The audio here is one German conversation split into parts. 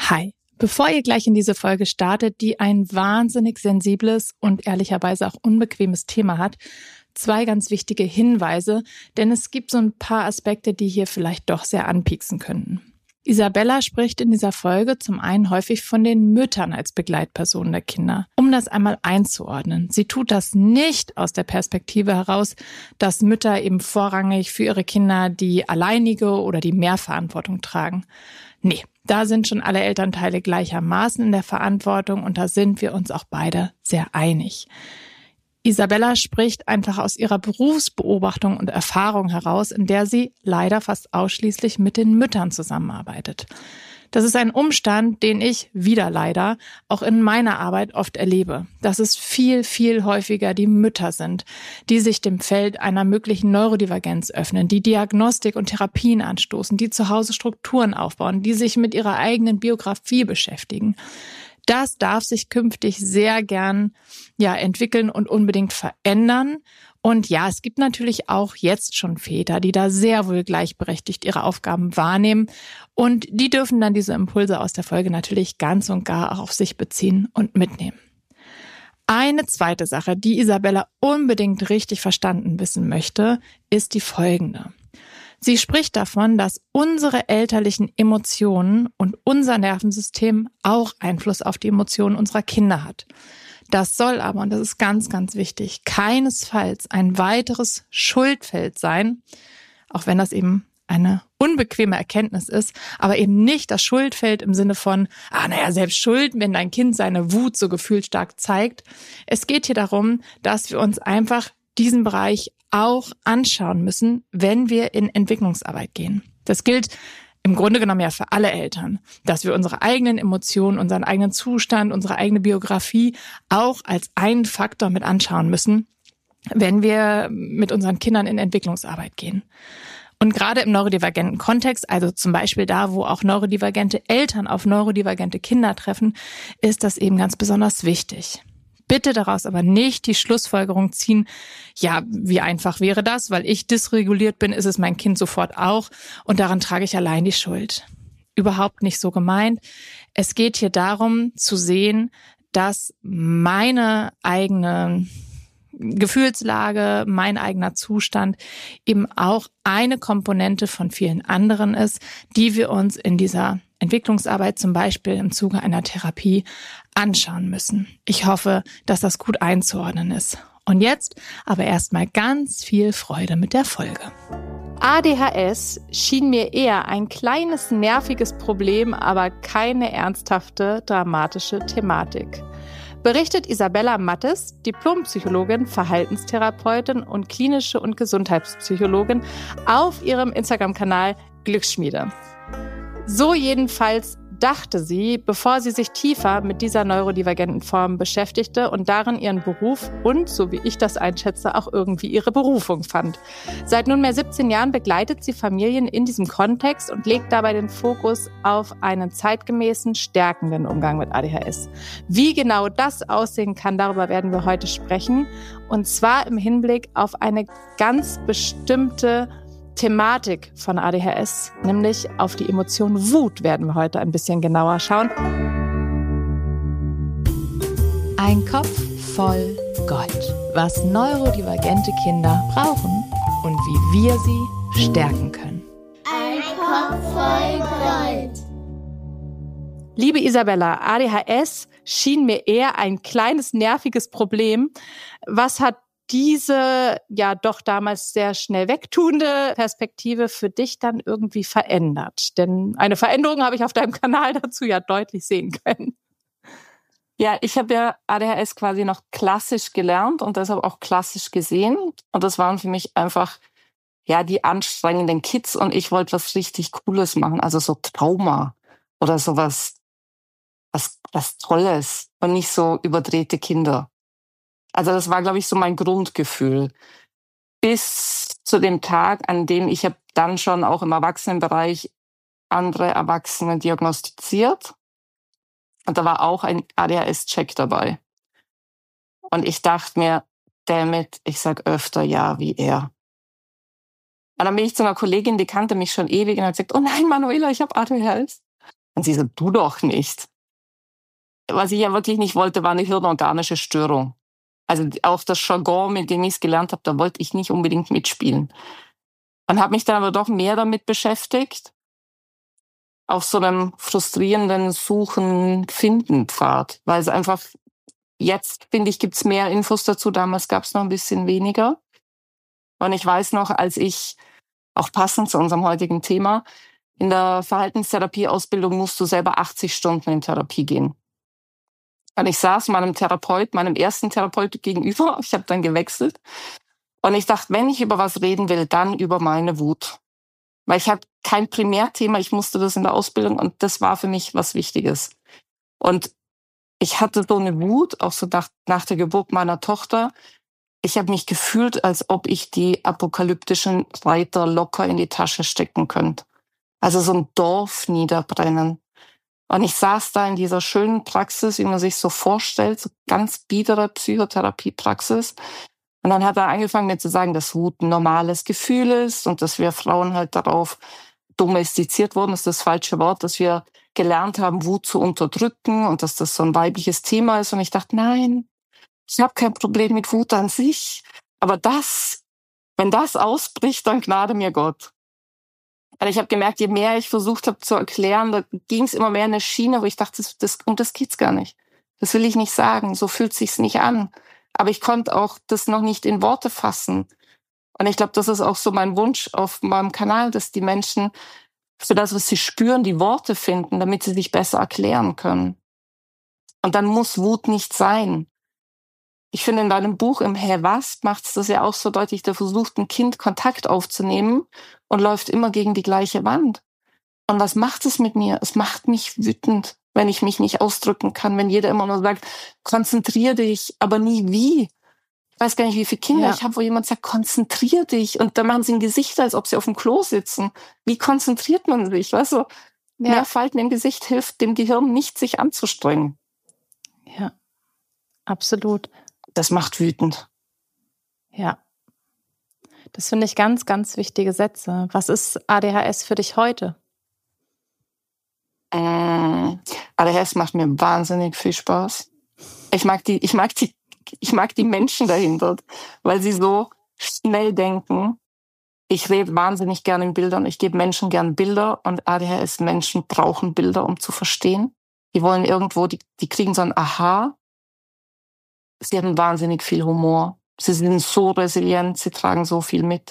Hi, bevor ihr gleich in diese Folge startet, die ein wahnsinnig sensibles und ehrlicherweise auch unbequemes Thema hat, 2 ganz wichtige Hinweise, denn es gibt so ein paar Aspekte, die hier vielleicht doch sehr anpieksen könnten. Isabella spricht in dieser Folge zum einen häufig von den Müttern als Begleitpersonen der Kinder. Um das einmal einzuordnen, sie tut das nicht aus der Perspektive heraus, dass Mütter eben vorrangig für ihre Kinder die alleinige oder die Mehrverantwortung tragen. Nee, da sind schon alle Elternteile gleichermaßen in der Verantwortung und da sind wir uns auch beide sehr einig. Isabella spricht einfach aus ihrer Berufsbeobachtung und Erfahrung heraus, in der sie leider fast ausschließlich mit den Müttern zusammenarbeitet. Das ist ein Umstand, den ich wieder leider auch in meiner Arbeit oft erlebe, dass es viel, viel häufiger die Mütter sind, die sich dem Feld einer möglichen Neurodivergenz öffnen, die Diagnostik und Therapien anstoßen, die zu Hause Strukturen aufbauen, die sich mit ihrer eigenen Biografie beschäftigen. Das darf sich künftig sehr gern entwickeln und unbedingt verändern. Und ja, es gibt natürlich auch jetzt schon Väter, die da sehr wohl gleichberechtigt ihre Aufgaben wahrnehmen. Und die dürfen dann diese Impulse aus der Folge natürlich ganz und gar auch auf sich beziehen und mitnehmen. Eine zweite Sache, die Isabella unbedingt richtig verstanden wissen möchte, ist die folgende. Sie spricht davon, dass unsere elterlichen Emotionen und unser Nervensystem auch Einfluss auf die Emotionen unserer Kinder hat. Das soll aber, und das ist ganz, ganz wichtig, keinesfalls ein weiteres Schuldfeld sein, auch wenn das eben eine unbequeme Erkenntnis ist, aber eben nicht das Schuldfeld im Sinne von, selbst schuld, wenn dein Kind seine Wut so gefühlsstark zeigt. Es geht hier darum, dass wir uns einfach diesen Bereich auch anschauen müssen, wenn wir in Entwicklungsarbeit gehen. Das gilt im Grunde genommen ja für alle Eltern, dass wir unsere eigenen Emotionen, unseren eigenen Zustand, unsere eigene Biografie auch als einen Faktor mit anschauen müssen, wenn wir mit unseren Kindern in Entwicklungsarbeit gehen. Und gerade im neurodivergenten Kontext, also zum Beispiel da, wo auch neurodivergente Eltern auf neurodivergente Kinder treffen, ist das eben ganz besonders wichtig. Bitte daraus aber nicht die Schlussfolgerung ziehen, ja, wie einfach wäre das, weil ich dysreguliert bin, ist es mein Kind sofort auch und daran trage ich allein die Schuld. Überhaupt nicht so gemeint. Es geht hier darum zu sehen, dass meine eigene Gefühlslage, mein eigener Zustand eben auch eine Komponente von vielen anderen ist, die wir uns in dieser Entwicklungsarbeit zum Beispiel im Zuge einer Therapie anschauen müssen. Ich hoffe, dass das gut einzuordnen ist. Und jetzt aber erstmal ganz viel Freude mit der Folge. ADHS schien mir eher ein kleines nerviges Problem, aber keine ernsthafte, dramatische Thematik. Berichtet Isabella Mattes, Diplompsychologin, Verhaltenstherapeutin und klinische und Gesundheitspsychologin auf ihrem Instagram-Kanal Glücksschmiede. So jedenfalls dachte sie, bevor sie sich tiefer mit dieser neurodivergenten Form beschäftigte und darin ihren Beruf und, so wie ich das einschätze, auch irgendwie ihre Berufung fand. Seit nunmehr 17 Jahren begleitet sie Familien in diesem Kontext und legt dabei den Fokus auf einen zeitgemäßen, stärkenden Umgang mit ADHS. Wie genau das aussehen kann, darüber werden wir heute sprechen. Und zwar im Hinblick auf eine ganz bestimmte Thematik von ADHS, nämlich auf die Emotion Wut, werden wir heute ein bisschen genauer schauen. Ein Kopf voll Gold. Was neurodivergente Kinder brauchen und wie wir sie stärken können. Ein Kopf voll Gold. Liebe Isabella, ADHS schien mir eher ein kleines nerviges Problem. Was hat diese ja doch damals sehr schnell wegtuende Perspektive für dich dann irgendwie verändert? Denn eine Veränderung habe ich auf deinem Kanal dazu ja deutlich sehen können. Ja, ich habe ja ADHS quasi noch klassisch gelernt und deshalb auch klassisch gesehen. Und das waren für mich einfach die anstrengenden Kids und ich wollte was richtig Cooles machen, also so Trauma oder sowas, was Tolles und nicht so überdrehte Kinder. Also das war, glaube ich, so mein Grundgefühl. Bis zu dem Tag, an dem ich habe dann schon auch im Erwachsenenbereich andere Erwachsene diagnostiziert. Und da war auch ein ADHS-Check dabei. Und ich dachte mir, damn it, ich sag öfter ja wie er. Und dann bin ich zu einer Kollegin, die kannte mich schon ewig und hat gesagt, oh nein, Manuela, ich habe ADHS. Und sie so, du doch nicht. Was ich ja wirklich nicht wollte, war eine hirnorganische Störung. Also auch das Jargon, mit dem ich es gelernt habe, da wollte ich nicht unbedingt mitspielen. Und habe mich dann aber doch mehr damit beschäftigt, auf so einem frustrierenden Suchen-Finden-Pfad. Weil es einfach, jetzt finde ich, gibt's mehr Infos dazu. Damals gab's noch ein bisschen weniger. Und ich weiß noch, als ich, auch passend zu unserem heutigen Thema, in der Verhaltenstherapie-Ausbildung musst du selber 80 Stunden in Therapie gehen. Und ich saß meinem ersten Therapeut gegenüber, ich habe dann gewechselt. Und ich dachte, wenn ich über was reden will, dann über meine Wut. Weil ich hatte kein Primärthema, ich musste das in der Ausbildung und das war für mich was Wichtiges. Und ich hatte so eine Wut, auch so nach der Geburt meiner Tochter. Ich habe mich gefühlt, als ob ich die apokalyptischen Reiter locker in die Tasche stecken könnte. Also so ein Dorf niederbrennen. Und ich saß da in dieser schönen Praxis, wie man sich so vorstellt, so ganz biedere Psychotherapiepraxis. Und dann hat er angefangen mir zu sagen, dass Wut ein normales Gefühl ist und dass wir Frauen halt darauf domestiziert wurden, ist das falsche Wort, dass wir gelernt haben, Wut zu unterdrücken und dass das so ein weibliches Thema ist. Und ich dachte, nein, ich habe kein Problem mit Wut an sich. Aber wenn das ausbricht, dann gnade mir Gott. Und ich habe gemerkt, je mehr ich versucht habe zu erklären, da ging es immer mehr in eine Schiene, wo ich dachte, um das geht's gar nicht. Das will ich nicht sagen, so fühlt sich's nicht an. Aber ich konnte auch das noch nicht in Worte fassen. Und ich glaube, das ist auch so mein Wunsch auf meinem Kanal, dass die Menschen für das, was sie spüren, die Worte finden, damit sie sich besser erklären können. Und dann muss Wut nicht sein. Ich finde, in deinem Buch im Hä, was macht es das ja auch so deutlich, da versucht ein Kind Kontakt aufzunehmen und läuft immer gegen die gleiche Wand. Und was macht es mit mir? Es macht mich wütend, wenn ich mich nicht ausdrücken kann, wenn jeder immer nur sagt, konzentrier dich, aber nie wie. Ich weiß gar nicht, wie viele Kinder ich habe, wo jemand sagt, konzentrier dich. Und dann machen sie ein Gesicht, als ob sie auf dem Klo sitzen. Wie konzentriert man sich? Weißt du, mehr Falten im Gesicht hilft dem Gehirn nicht, sich anzustrengen. Ja, absolut. Das macht wütend. Ja. Das finde ich ganz, ganz wichtige Sätze. Was ist ADHS für dich heute? ADHS macht mir wahnsinnig viel Spaß. Ich mag die Menschen dahinter, weil sie so schnell denken. Ich rede wahnsinnig gerne in Bildern. Ich gebe Menschen gern Bilder und ADHS-Menschen brauchen Bilder, um zu verstehen. Die wollen irgendwo, die kriegen so ein Aha. Sie haben wahnsinnig viel Humor. Sie sind so resilient, sie tragen so viel mit.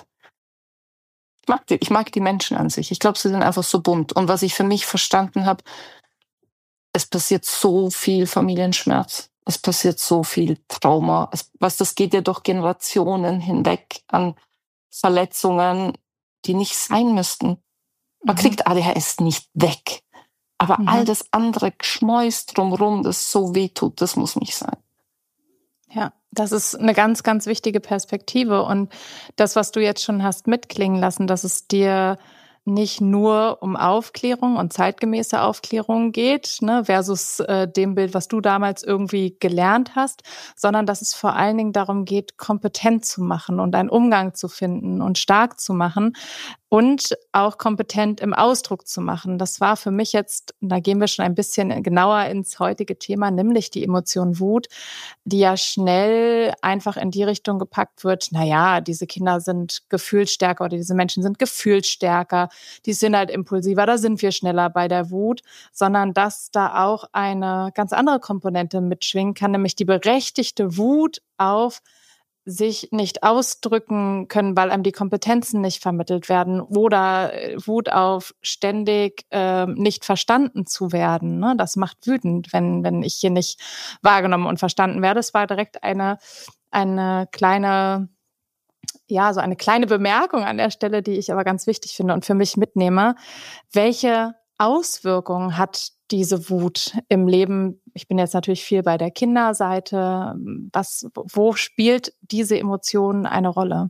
Ich mag die Menschen an sich. Ich glaube, sie sind einfach so bunt. Und was ich für mich verstanden habe, es passiert so viel Familienschmerz. Es passiert so viel Trauma. Das geht ja durch Generationen hinweg an Verletzungen, die nicht sein müssten. Man kriegt ADHS nicht weg. Aber all das andere Geschmäus drumherum, das so weh tut, das muss nicht sein. Ja, das ist eine ganz, ganz wichtige Perspektive. Und das, was du jetzt schon hast mitklingen lassen, dass es dir nicht nur um Aufklärung und zeitgemäße Aufklärung geht, ne, versus dem Bild, was du damals irgendwie gelernt hast, sondern dass es vor allen Dingen darum geht, kompetent zu machen und einen Umgang zu finden und stark zu machen und auch kompetent im Ausdruck zu machen. Das war für mich jetzt, da gehen wir schon ein bisschen genauer ins heutige Thema, nämlich die Emotion Wut, die ja schnell einfach in die Richtung gepackt wird, naja, diese Kinder sind gefühlsstärker oder diese Menschen sind gefühlsstärker, die sind halt impulsiver, da sind wir schneller bei der Wut, sondern dass da auch eine ganz andere Komponente mitschwingen kann, nämlich die berechtigte Wut auf sich nicht ausdrücken können, weil einem die Kompetenzen nicht vermittelt werden oder Wut auf ständig nicht verstanden zu werden. Ne? Das macht wütend, wenn ich hier nicht wahrgenommen und verstanden werde. Es war direkt eine kleine, ja, so eine kleine Bemerkung an der Stelle, die ich aber ganz wichtig finde und für mich mitnehme. Welche Auswirkungen hat diese Wut im Leben? Ich bin jetzt natürlich viel bei der Kinderseite. Wo spielt diese Emotion eine Rolle?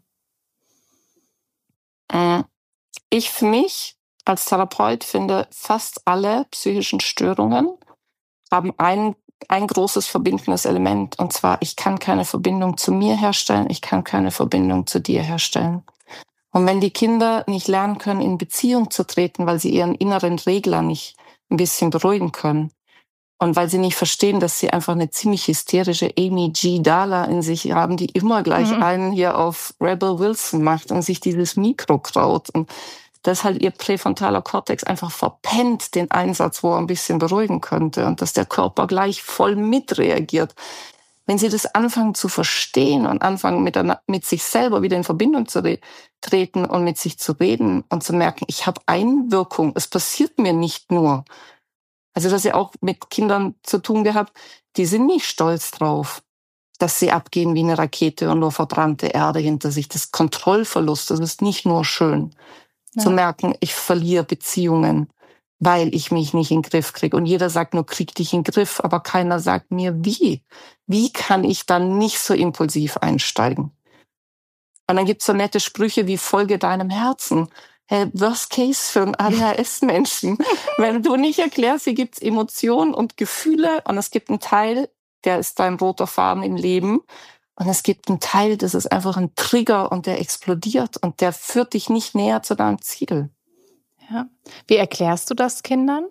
Ich für mich als Therapeut finde, fast alle psychischen Störungen haben ein großes verbindendes Element. Und zwar, ich kann keine Verbindung zu mir herstellen, ich kann keine Verbindung zu dir herstellen. Und wenn die Kinder nicht lernen können, in Beziehung zu treten, weil sie ihren inneren Regler nicht ein bisschen beruhigen können. Und weil sie nicht verstehen, dass sie einfach eine ziemlich hysterische Amy G. Dalla in sich haben, die immer gleich einen hier auf Rebel Wilson macht und sich dieses Mikro kraut. Und dass halt ihr präfrontaler Kortex einfach verpennt den Einsatz, wo er ein bisschen beruhigen könnte und dass der Körper gleich voll mitreagiert. Wenn sie das anfangen zu verstehen und anfangen mit sich selber wieder in Verbindung zu treten und mit sich zu reden und zu merken, ich habe Einwirkung, es passiert mir nicht nur. Also das ja auch mit Kindern zu tun gehabt, die sind nicht stolz drauf, dass sie abgehen wie eine Rakete und nur verbrannte Erde hinter sich. Das Kontrollverlust, das ist nicht nur schön. Ja. Zu merken, ich verliere Beziehungen, weil ich mich nicht in den Griff kriege. Und jeder sagt nur, krieg dich in den Griff, aber keiner sagt mir, wie. Wie kann ich dann nicht so impulsiv einsteigen? Und dann gibt's so nette Sprüche wie folge deinem Herzen. Hey, Worst Case für einen ADHS-Menschen. Wenn du nicht erklärst, hier gibt's Emotionen und Gefühle und es gibt einen Teil, der ist dein roter Faden im Leben und es gibt einen Teil, das ist einfach ein Trigger und der explodiert und der führt dich nicht näher zu deinem Ziel. Ja. Wie erklärst du das Kindern?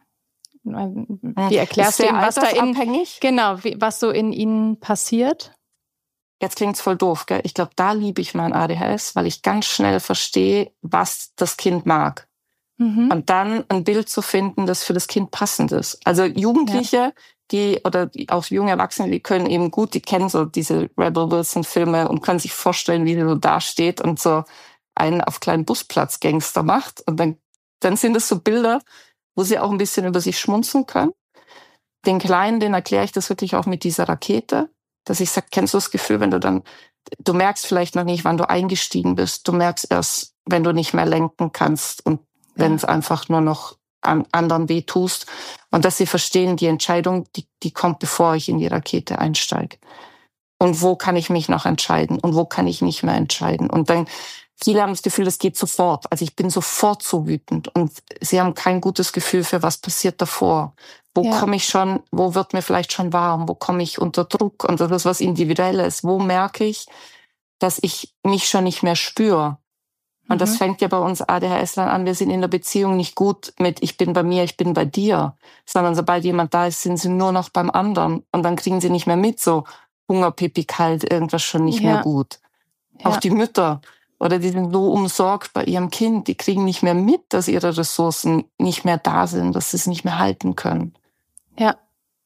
Wie erklärst du ihnen, was da was so in ihnen passiert? Jetzt klingt's voll doof, gell? Ich glaube, da liebe ich mein ADHS, weil ich ganz schnell verstehe, was das Kind mag. Und dann ein Bild zu finden, das für das Kind passend ist. Also Jugendliche, auch junge Erwachsene, die können eben gut, die kennen so diese Rebel Wilson-Filme und können sich vorstellen, wie die so dasteht und so einen auf kleinen Busplatz-Gangster macht. Und dann sind es so Bilder, wo sie auch ein bisschen über sich schmunzeln können. Den Kleinen, den erkläre ich das wirklich auch mit dieser Rakete. Dass ich sage, kennst du das Gefühl, wenn du merkst vielleicht noch nicht, wann du eingestiegen bist. Du merkst erst, wenn du nicht mehr lenken kannst und wenn es einfach nur noch an anderen weh tust. Und dass sie verstehen, die Entscheidung, die kommt, bevor ich in die Rakete einsteige. Und wo kann ich mich noch entscheiden? Und wo kann ich nicht mehr entscheiden? Und dann, viele haben das Gefühl, das geht sofort. Also ich bin sofort so wütend. Und sie haben kein gutes Gefühl für, was passiert davor. Wo komme ich schon, wo wird mir vielleicht schon warm, wo komme ich unter Druck und das ist was Individuelles. Wo merke ich, dass ich mich schon nicht mehr spüre? Und das fängt ja bei uns ADHS-Lern an, wir sind in der Beziehung nicht gut mit ich bin bei mir, ich bin bei dir, sondern sobald jemand da ist, sind sie nur noch beim anderen und dann kriegen sie nicht mehr mit, so Hunger, Pipi, kalt, irgendwas schon nicht mehr gut. Ja. Auch die Mütter, oder die sind so umsorgt bei ihrem Kind, die kriegen nicht mehr mit, dass ihre Ressourcen nicht mehr da sind, dass sie es nicht mehr halten können. Ja.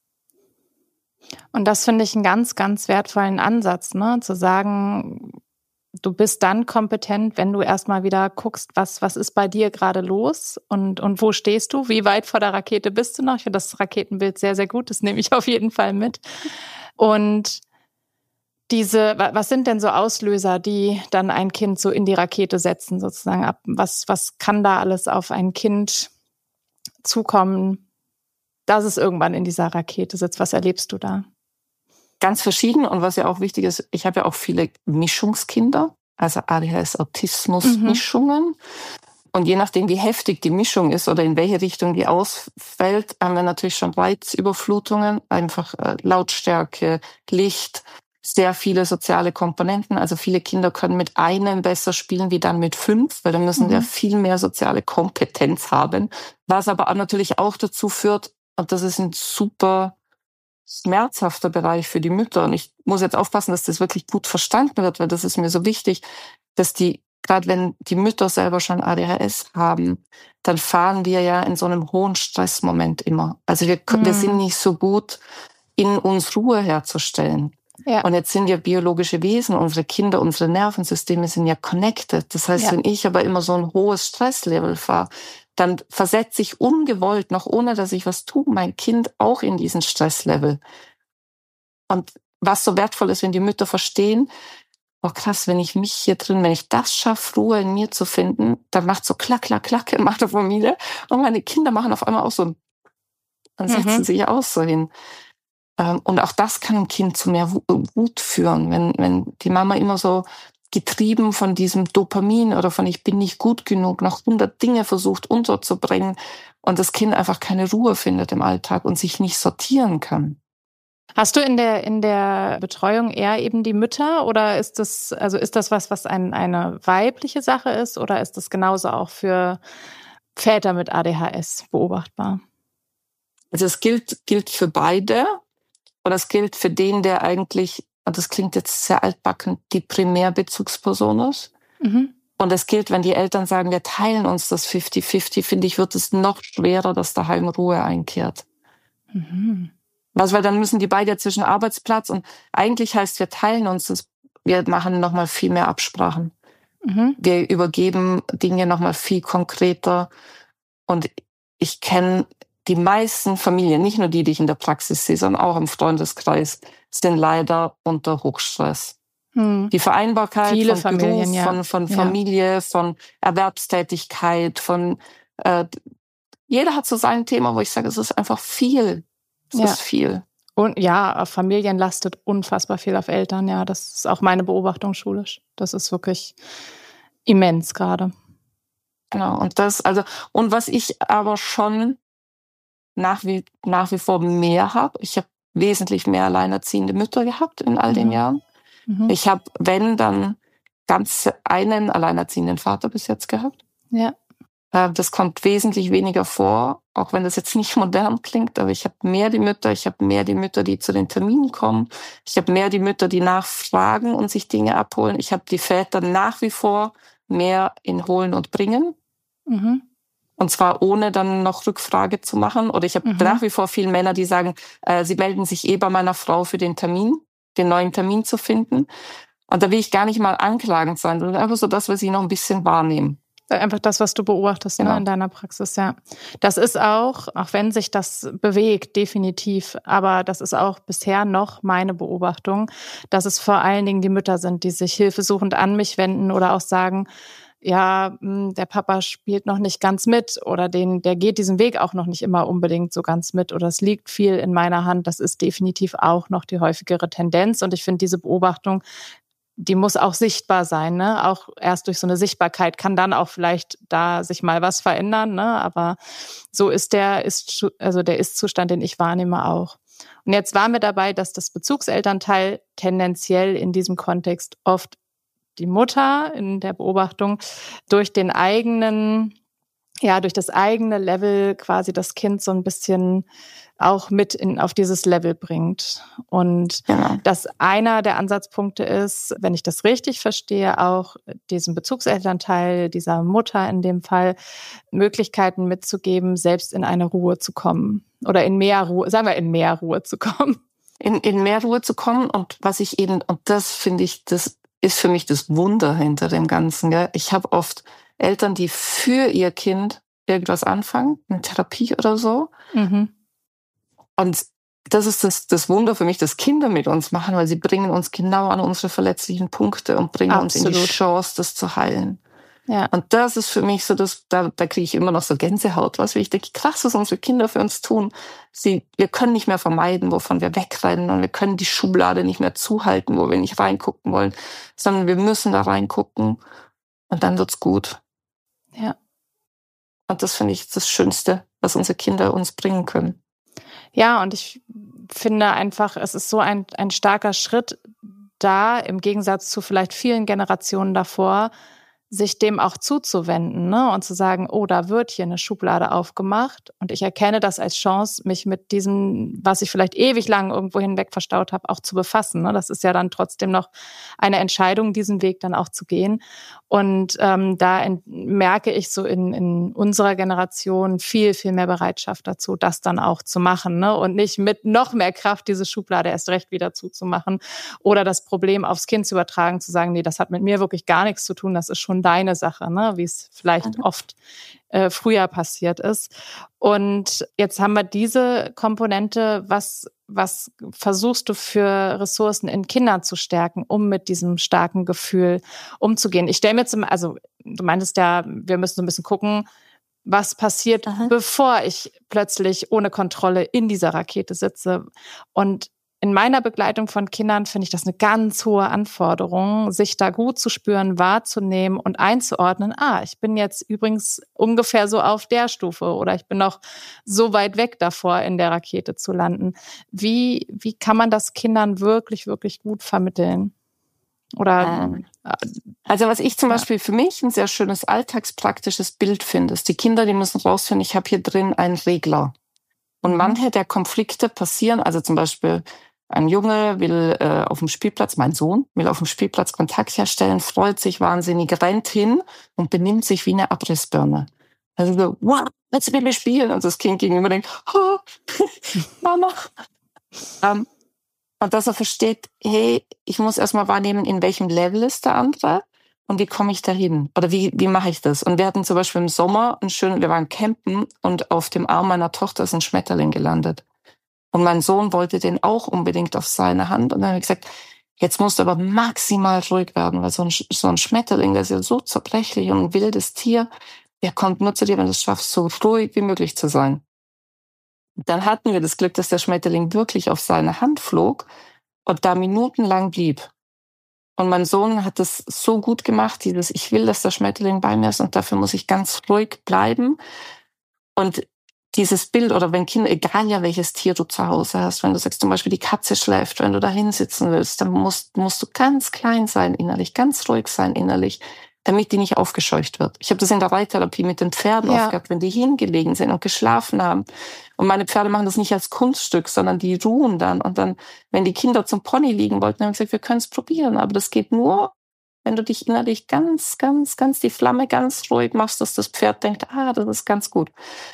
Und das finde ich einen ganz, ganz wertvollen Ansatz, ne? Zu sagen, du bist dann kompetent, wenn du erstmal wieder guckst, was ist bei dir gerade los und wo stehst du? Wie weit vor der Rakete bist du noch? Ich finde das Raketenbild sehr, sehr gut. Das nehme ich auf jeden Fall mit. Und was sind denn so Auslöser, die dann ein Kind so in die Rakete setzen, sozusagen ab? Was kann da alles auf ein Kind zukommen, dass es irgendwann in dieser Rakete sitzt? Was erlebst du da? Ganz verschieden. Und was ja auch wichtig ist, ich habe ja auch viele Mischungskinder, also ADHS-Autismus-Mischungen. Und je nachdem, wie heftig die Mischung ist oder in welche Richtung die ausfällt, haben wir natürlich schon Reizüberflutungen, einfach Lautstärke, Licht, sehr viele soziale Komponenten. Also viele Kinder können mit einem besser spielen wie dann mit 5, weil dann müssen wir viel mehr soziale Kompetenz haben. Was aber natürlich auch dazu führt, und das ist ein super schmerzhafter Bereich für die Mütter. Und ich muss jetzt aufpassen, dass das wirklich gut verstanden wird, weil das ist mir so wichtig, dass gerade wenn die Mütter selber schon ADHS haben, dann fahren wir ja in so einem hohen Stressmoment immer. Also wir sind nicht so gut, in uns Ruhe herzustellen. Ja. Und jetzt sind wir biologische Wesen, unsere Kinder, unsere Nervensysteme sind ja connected. Das heißt, wenn ich aber immer so ein hohes Stresslevel fahre, dann versetze ich ungewollt, noch ohne dass ich was tue, mein Kind auch in diesen Stresslevel. Und was so wertvoll ist, wenn die Mütter verstehen, oh krass, wenn ich das schaffe, Ruhe in mir zu finden, dann macht so klack, klack, klack in meiner Familie. Und meine Kinder machen auf einmal auch so, dann setzen sich auch so hin. Und auch das kann ein Kind zu mehr Wut führen, wenn die Mama immer so getrieben von diesem Dopamin oder von ich bin nicht gut genug, noch 100 Dinge versucht unterzubringen und das Kind einfach keine Ruhe findet im Alltag und sich nicht sortieren kann. Hast du in der Betreuung eher eben die Mütter oder ist das was eine weibliche Sache ist oder ist das genauso auch für Väter mit ADHS beobachtbar? Also es gilt für beide, oder es gilt für den, der eigentlich, und das klingt jetzt sehr altbacken, die Primärbezugsperson ist. Mhm. Und es gilt, wenn die Eltern sagen, wir teilen uns das 50-50, finde ich, wird es noch schwerer, dass daheim Ruhe einkehrt. Mhm. Weil dann müssen die beide zwischen Arbeitsplatz und eigentlich heißt, wir teilen uns das, wir machen nochmal viel mehr Absprachen. Mhm. Wir übergeben Dinge nochmal viel konkreter. Und ich kenne die meisten Familien, nicht nur die ich in der Praxis sehe, sondern auch im Freundeskreis, sind leider unter Hochstress. Die Vereinbarkeit Viele von Familien, Beruf, von Familie, von Erwerbstätigkeit, jeder hat so sein Thema, wo ich sage, es ist einfach viel. Es ist viel. Und ja, auf Familien lastet unfassbar viel auf Eltern. Ja, das ist auch meine Beobachtung schulisch. Das ist wirklich immens gerade. Genau. Und was ich aber schon nach wie vor mehr habe, ich habe wesentlich mehr alleinerziehende Mütter gehabt in all den Jahren. Ich habe, wenn, dann ganz einen alleinerziehenden Vater bis jetzt gehabt. Ja. Das kommt wesentlich weniger vor, auch wenn das jetzt nicht modern klingt, aber ich habe mehr die Mütter, die zu den Terminen kommen. Ich habe mehr die Mütter, die nachfragen und sich Dinge abholen. Ich habe die Väter nach wie vor mehr in Holen und Bringen. Mhm. Und zwar ohne dann noch Rückfrage zu machen. Oder ich habe nach wie vor viele Männer, die sagen, sie melden sich bei meiner Frau für den neuen Termin zu finden. Und da will ich gar nicht mal anklagend sein, sondern einfach so das, was ich noch ein bisschen wahrnehmen. Einfach das, was du beobachtest, genau, in deiner Praxis, ja. Das ist auch wenn sich das bewegt, definitiv, aber das ist auch bisher noch meine Beobachtung, dass es vor allen Dingen die Mütter sind, die sich hilfesuchend an mich wenden oder auch sagen, ja, der Papa spielt noch nicht ganz mit oder der geht diesen Weg auch noch nicht immer unbedingt so ganz mit oder es liegt viel in meiner Hand. Das ist definitiv auch noch die häufigere Tendenz und ich finde diese Beobachtung, die muss auch sichtbar sein, ne? Auch erst durch so eine Sichtbarkeit kann dann auch vielleicht da sich mal was verändern, ne? Aber so ist der Ist-Zustand, den ich wahrnehme, auch. Und jetzt waren wir dabei, dass das Bezugselternteil tendenziell in diesem Kontext oft die Mutter in der Beobachtung durch das eigene Level quasi das Kind so ein bisschen auch mit auf dieses Level bringt. Und dass einer der Ansatzpunkte ist, wenn ich das richtig verstehe, auch diesem Bezugselternteil, dieser Mutter in dem Fall, Möglichkeiten mitzugeben, selbst in eine Ruhe zu kommen. Oder in mehr Ruhe zu kommen. In mehr Ruhe zu kommen und und das finde ich, das ist für mich das Wunder hinter dem Ganzen. Gell? Ich habe oft Eltern, die für ihr Kind irgendwas anfangen, eine Therapie oder so. Mhm. Und das ist das Wunder für mich, dass Kinder mit uns machen, weil sie bringen uns genau an unsere verletzlichen Punkte und bringen uns in die Chance, das zu heilen. Ja. Und das ist für mich so, da kriege ich immer noch so Gänsehaut, wie ich denke, krass, was unsere Kinder für uns tun. Wir können nicht mehr vermeiden, wovon wir wegrennen und wir können die Schublade nicht mehr zuhalten, wo wir nicht reingucken wollen, sondern wir müssen da reingucken und dann wird's gut. Ja. Und das finde ich das Schönste, was unsere Kinder uns bringen können. Ja, und ich finde einfach, es ist so ein starker Schritt da, im Gegensatz zu vielleicht vielen Generationen davor, sich dem auch zuzuwenden, ne? Und zu sagen, oh, da wird hier eine Schublade aufgemacht und ich erkenne das als Chance, mich mit diesem, was ich vielleicht ewig lang irgendwo hinweg verstaut habe, auch zu befassen. Ne? Das ist ja dann trotzdem noch eine Entscheidung, diesen Weg dann auch zu gehen. Und merke ich so in unserer Generation viel, viel mehr Bereitschaft dazu, das dann auch zu machen, ne? Und nicht mit noch mehr Kraft diese Schublade erst recht wieder zuzumachen oder das Problem aufs Kind zu übertragen, zu sagen, nee, das hat mit mir wirklich gar nichts zu tun, das ist schon deine Sache, ne? Wie es vielleicht oft früher passiert ist. Und jetzt haben wir diese Komponente, was versuchst du für Ressourcen in Kindern zu stärken, um mit diesem starken Gefühl umzugehen? Ich stelle mir du meintest ja, wir müssen so ein bisschen gucken, was passiert, bevor ich plötzlich ohne Kontrolle in dieser Rakete sitze. Und in meiner Begleitung von Kindern finde ich das eine ganz hohe Anforderung, sich da gut zu spüren, wahrzunehmen und einzuordnen. Ich bin jetzt übrigens ungefähr so auf der Stufe oder ich bin noch so weit weg davor, in der Rakete zu landen. Wie kann man das Kindern wirklich, wirklich gut vermitteln? Oder also was ich zum Beispiel für mich ein sehr schönes alltagspraktisches Bild finde, ist, die Kinder, die müssen rausfinden, ich habe hier drin einen Regler. Und manche der Konflikte passieren, also zum Beispiel ein Junge will auf dem Spielplatz, mein Sohn will auf dem Spielplatz Kontakt herstellen, freut sich wahnsinnig, rennt hin und benimmt sich wie eine Abrissbirne. Also so, wow, willst du mit mir spielen? Und das Kind gegenüber denkt, oh, Mama. Und dass er versteht, hey, ich muss erstmal wahrnehmen, in welchem Level ist der andere und wie komme ich da hin? Oder wie mache ich das? Und wir hatten zum Beispiel im Sommer wir waren campen und auf dem Arm meiner Tochter ist ein Schmetterling gelandet. Und mein Sohn wollte den auch unbedingt auf seine Hand. Und dann habe ich gesagt, jetzt musst du aber maximal ruhig werden, weil so ein Schmetterling, der ist ja so zerbrechlich und ein wildes Tier, der kommt nur zu dir, wenn du es schaffst, so ruhig wie möglich zu sein. Dann hatten wir das Glück, dass der Schmetterling wirklich auf seine Hand flog und da minutenlang blieb. Und mein Sohn hat das so gut gemacht, ich will, dass der Schmetterling bei mir ist und dafür muss ich ganz ruhig bleiben. Und dieses Bild, oder wenn Kinder, egal ja welches Tier du zu Hause hast, wenn du sagst zum Beispiel, die Katze schläft, wenn du da hinsitzen willst, dann musst du ganz klein sein innerlich, ganz ruhig sein innerlich, damit die nicht aufgescheucht wird. Ich habe das in der Reittherapie mit den Pferden oft gehabt, wenn die hingelegen sind und geschlafen haben. Und meine Pferde machen das nicht als Kunststück, sondern die ruhen dann. Und dann, wenn die Kinder zum Pony liegen wollten, haben wir gesagt, wir können es probieren. Aber das geht nur, wenn du dich innerlich ganz, ganz, ganz die Flamme ganz ruhig machst, dass das Pferd denkt, das ist ganz gut.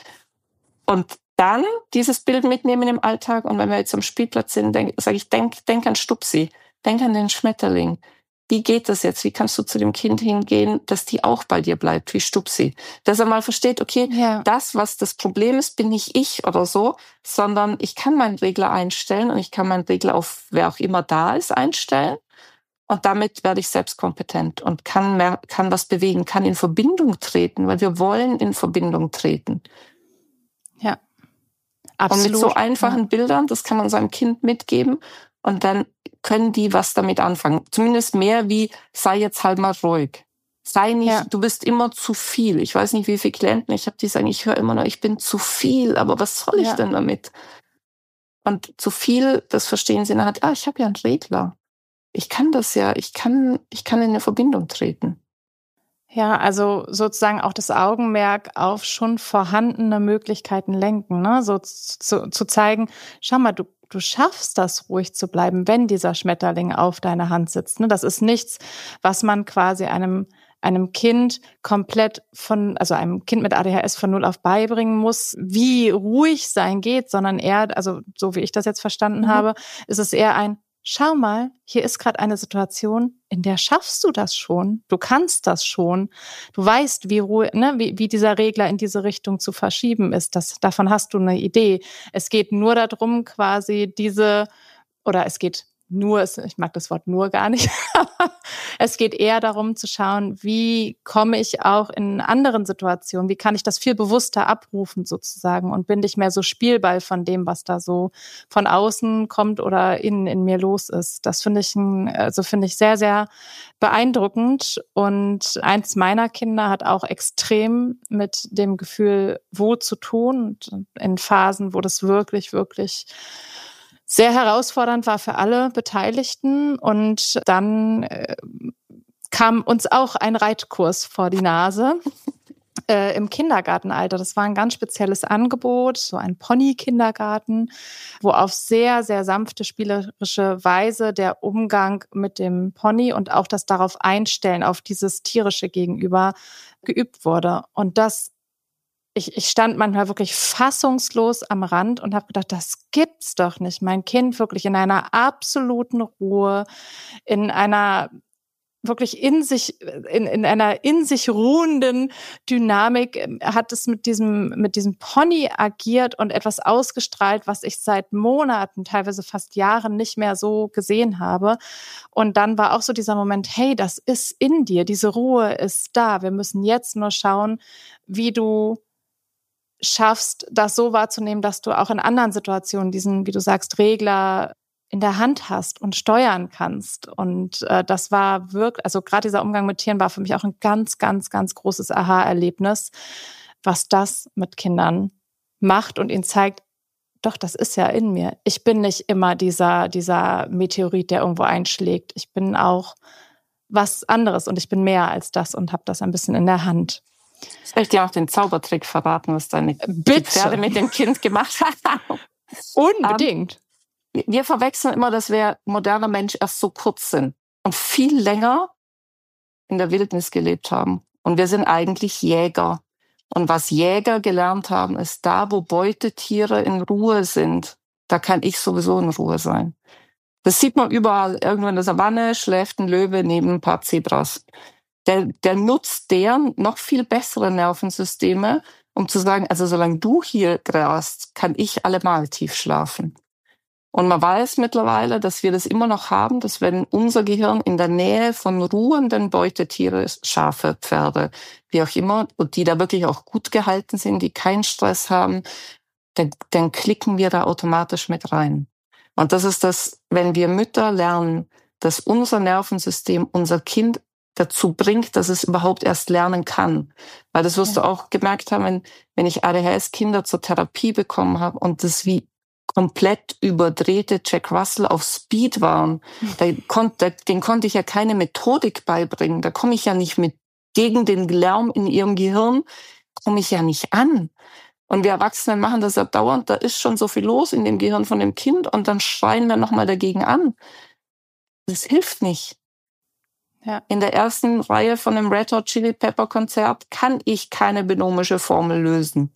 Und dann dieses Bild mitnehmen im Alltag. Und wenn wir jetzt am Spielplatz sind, sage ich, denk an Stupsi, denk an den Schmetterling. Wie geht das jetzt? Wie kannst du zu dem Kind hingehen, dass die auch bei dir bleibt, wie Stupsi? Dass er mal versteht, okay, das, was das Problem ist, bin nicht ich oder so, sondern ich kann meinen Regler einstellen und ich kann meinen Regler auf wer auch immer da ist einstellen. Und damit werde ich selbst kompetent und kann was bewegen, kann in Verbindung treten, weil wir wollen in Verbindung treten. Ja, absolut. Und mit so einfachen Bildern, das kann man seinem Kind mitgeben und dann können die was damit anfangen. Zumindest mehr wie, sei jetzt halt mal ruhig. Sei nicht, du bist immer zu viel. Ich weiß nicht, wie viele Klienten ich habe, die sagen, ich höre immer noch, ich bin zu viel, aber was soll ich denn damit? Und zu viel, das verstehen sie dann halt, ich habe ja einen Regler. Ich kann das ja, ich kann in eine Verbindung treten. Ja, also sozusagen auch das Augenmerk auf schon vorhandene Möglichkeiten lenken, ne? So zu zeigen, schau mal, du schaffst das, ruhig zu bleiben, wenn dieser Schmetterling auf deiner Hand sitzt. Ne? Das ist nichts, was man quasi einem Kind komplett einem Kind mit ADHS von 0 auf beibringen muss, wie ruhig sein geht, sondern eher, also so wie ich das jetzt verstanden habe, ist es eher ein, schau mal, hier ist gerade eine Situation, in der schaffst du das schon. Du kannst das schon. Du weißt, wie dieser Regler in diese Richtung zu verschieben ist. Davon hast du eine Idee. Es geht nur darum, quasi ich mag das Wort nur gar nicht, es geht eher darum zu schauen, wie komme ich auch in anderen Situationen, wie kann ich das viel bewusster abrufen sozusagen und bin nicht mehr so Spielball von dem, was da so von außen kommt oder in mir los ist. Das finde ich sehr, sehr beeindruckend und eins meiner Kinder hat auch extrem mit dem Gefühl wohl zu tun und in Phasen, wo das wirklich, wirklich sehr herausfordernd war für alle Beteiligten. Und dann kam uns auch ein Reitkurs vor die Nase im Kindergartenalter. Das war ein ganz spezielles Angebot, so ein Pony-Kindergarten, wo auf sehr, sehr sanfte, spielerische Weise der Umgang mit dem Pony und auch das darauf Einstellen, auf dieses tierische Gegenüber geübt wurde. Und ich stand manchmal wirklich fassungslos am Rand und habe gedacht, das gibt's doch nicht. Mein Kind wirklich in einer absoluten Ruhe, in einer wirklich in sich ruhenden Dynamik hat es mit diesem Pony agiert und etwas ausgestrahlt, was ich seit Monaten, teilweise fast Jahren nicht mehr so gesehen habe. Und dann war auch so dieser Moment, hey, das ist in dir, diese Ruhe ist da. Wir müssen jetzt nur schauen, wie du schaffst, das so wahrzunehmen, dass du auch in anderen Situationen diesen, wie du sagst, Regler in der Hand hast und steuern kannst. Und das war wirklich, also gerade dieser Umgang mit Tieren war für mich auch ein ganz, ganz, ganz großes Aha-Erlebnis, was das mit Kindern macht und ihnen zeigt, doch, das ist ja in mir. Ich bin nicht immer dieser Meteorit, der irgendwo einschlägt. Ich bin auch was anderes und ich bin mehr als das und habe das ein bisschen in der Hand. Soll ich dir auch den Zaubertrick verraten, was deine Pferde mit dem Kind gemacht haben? Unbedingt. Wir verwechseln immer, dass wir moderner Mensch erst so kurz sind und viel länger in der Wildnis gelebt haben. Und wir sind eigentlich Jäger. Und was Jäger gelernt haben, ist da, wo Beutetiere in Ruhe sind, da kann ich sowieso in Ruhe sein. Das sieht man überall. Irgendwo in der Savanne schläft ein Löwe neben ein paar Zebras. Der nutzt deren noch viel bessere Nervensysteme, um zu sagen, also solange du hier grast, kann ich allemal tief schlafen. Und man weiß mittlerweile, dass wir das immer noch haben, dass wenn unser Gehirn in der Nähe von ruhenden Beutetiere, Schafe, Pferde, wie auch immer, und die da wirklich auch gut gehalten sind, die keinen Stress haben, dann klicken wir da automatisch mit rein. Und das ist das, wenn wir Mütter lernen, dass unser Nervensystem unser Kind dazu bringt, dass es überhaupt erst lernen kann. Weil das wirst du auch gemerkt haben, wenn ich ADHS-Kinder zur Therapie bekommen habe und das wie komplett überdrehte Jack Russell auf Speed waren. Den konnte ich ja keine Methodik beibringen. Da komme ich ja nicht mit gegen den Lärm in ihrem Gehirn, komme ich ja nicht an. Und wir Erwachsenen machen das ja dauernd. Da ist schon so viel los in dem Gehirn von dem Kind und dann schreien wir nochmal dagegen an. Das hilft nicht. Ja. In der ersten Reihe von einem Red Hot Chili Pepper Konzert kann ich keine binomische Formel lösen.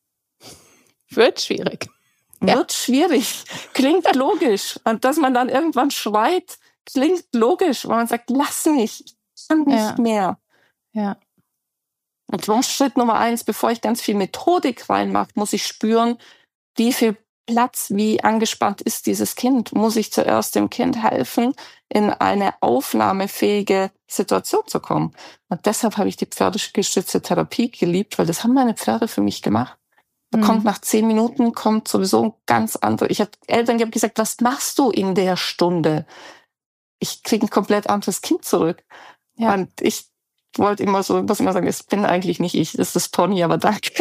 Wird schwierig. Wird schwierig. Klingt logisch. Und dass man dann irgendwann schreit, klingt logisch, weil man sagt, lass mich, ich kann nicht mehr. Ja. Und Schritt Nummer 1, bevor ich ganz viel Methodik reinmache, muss ich spüren, wie viel Platz, wie angespannt ist dieses Kind. Muss ich zuerst dem Kind helfen, in eine aufnahmefähige Situation zu kommen. Und deshalb habe ich die pferdegestützte Therapie geliebt, weil das haben meine Pferde für mich gemacht. Da kommt nach 10 Minuten, kommt sowieso ein ganz anderes. Ich habe Eltern die haben gesagt, was machst du in der Stunde? Ich kriege ein komplett anderes Kind zurück. Ja. Und ich wollte immer so, muss immer sagen, es bin eigentlich nicht ich, das ist das Pony, aber danke.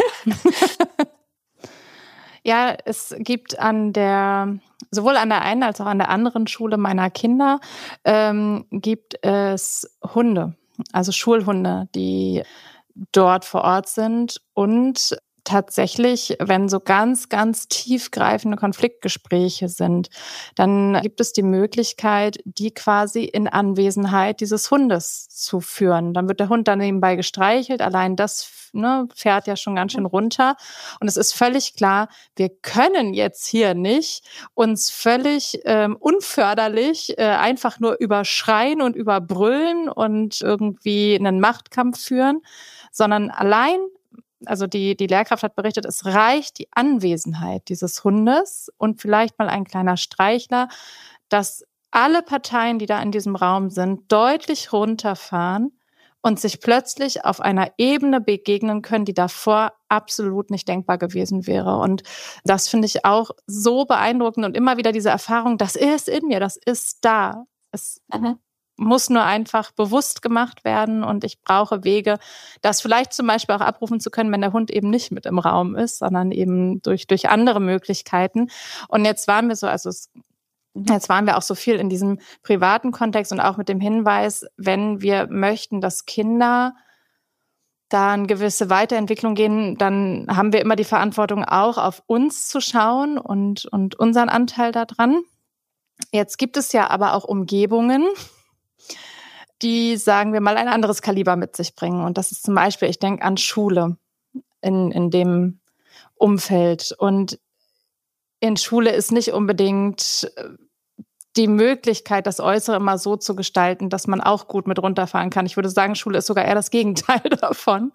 Ja, es gibt sowohl an der einen als auch an der anderen Schule meiner Kinder, gibt es Hunde, also Schulhunde, die dort vor Ort sind und tatsächlich, wenn so ganz, ganz tiefgreifende Konfliktgespräche sind, dann gibt es die Möglichkeit, die quasi in Anwesenheit dieses Hundes zu führen. Dann wird der Hund dann nebenbei gestreichelt. Allein das fährt ja schon ganz schön runter. Und es ist völlig klar, wir können jetzt hier nicht uns völlig unförderlich einfach nur überschreien und überbrüllen und irgendwie einen Machtkampf führen, sondern allein, also die Lehrkraft hat berichtet, es reicht die Anwesenheit dieses Hundes und vielleicht mal ein kleiner Streichler, dass alle Parteien, die da in diesem Raum sind, deutlich runterfahren und sich plötzlich auf einer Ebene begegnen können, die davor absolut nicht denkbar gewesen wäre. Und das finde ich auch so beeindruckend und immer wieder diese Erfahrung, das ist in mir, das ist da. Es muss nur einfach bewusst gemacht werden und ich brauche Wege, das vielleicht zum Beispiel auch abrufen zu können, wenn der Hund eben nicht mit im Raum ist, sondern eben durch andere Möglichkeiten. Und jetzt waren wir auch so viel in diesem privaten Kontext und auch mit dem Hinweis, wenn wir möchten, dass Kinder da eine gewisse Weiterentwicklung gehen, dann haben wir immer die Verantwortung auch auf uns zu schauen und unseren Anteil daran. Jetzt gibt es ja aber auch Umgebungen, die, sagen wir mal, ein anderes Kaliber mit sich bringen. Und das ist zum Beispiel, ich denke an Schule in dem Umfeld. Und in Schule ist nicht unbedingt die Möglichkeit, das Äußere immer so zu gestalten, dass man auch gut mit runterfahren kann. Ich würde sagen, Schule ist sogar eher das Gegenteil davon.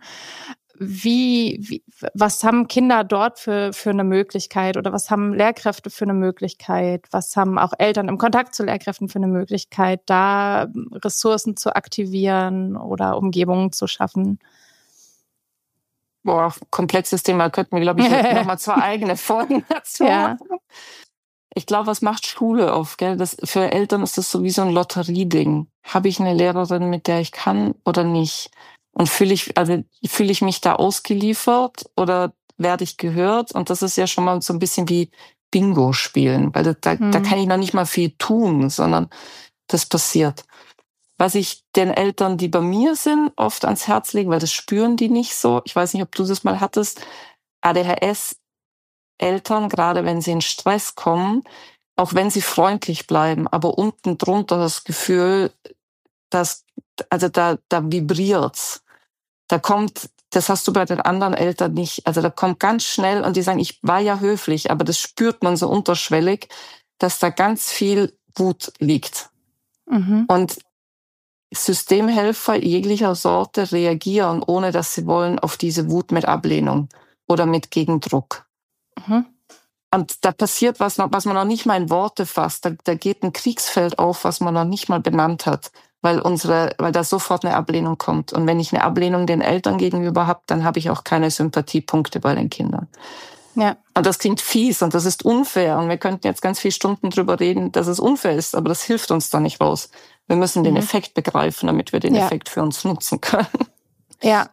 Was haben Kinder dort für eine Möglichkeit oder was haben Lehrkräfte für eine Möglichkeit? Was haben auch Eltern im Kontakt zu Lehrkräften für eine Möglichkeit, da Ressourcen zu aktivieren oder Umgebungen zu schaffen? Boah, komplexes Thema, könnten wir, glaube ich, nochmal 2 eigene Folgen dazu machen. Ich glaube, was macht Schule auf, gell? Für Eltern ist das sowieso ein Lotterieding. Habe ich eine Lehrerin, mit der ich kann oder nicht? Und fühle ich mich da ausgeliefert oder werde ich gehört? Und das ist ja schon mal so ein bisschen wie Bingo spielen, weil da kann ich noch nicht mal viel tun, sondern das passiert. Was ich den Eltern, die bei mir sind, oft ans Herz lege, weil das spüren die nicht so. Ich weiß nicht, ob du das mal hattest. ADHS-Eltern, gerade wenn sie in Stress kommen, auch wenn sie freundlich bleiben, aber unten drunter das Gefühl, dass, also da vibriert's. Da kommt, das hast du bei den anderen Eltern nicht, also da kommt ganz schnell und die sagen, ich war ja höflich, aber das spürt man so unterschwellig, dass da ganz viel Wut liegt. Mhm. Und Systemhelfer jeglicher Sorte reagieren, ohne dass sie wollen, auf diese Wut mit Ablehnung oder mit Gegendruck. Mhm. Und da passiert was man noch nicht mal in Worte fasst. Da geht ein Kriegsfeld auf, was man noch nicht mal benannt hat, weil da sofort eine Ablehnung kommt. Und wenn ich eine Ablehnung den Eltern gegenüber habe, dann habe ich auch keine Sympathiepunkte bei den Kindern. Ja. Und das klingt fies und das ist unfair. Und wir könnten jetzt ganz viele Stunden drüber reden, dass es unfair ist, aber das hilft uns da nicht raus. Wir müssen den Effekt begreifen, damit wir den Effekt für uns nutzen können. Ja.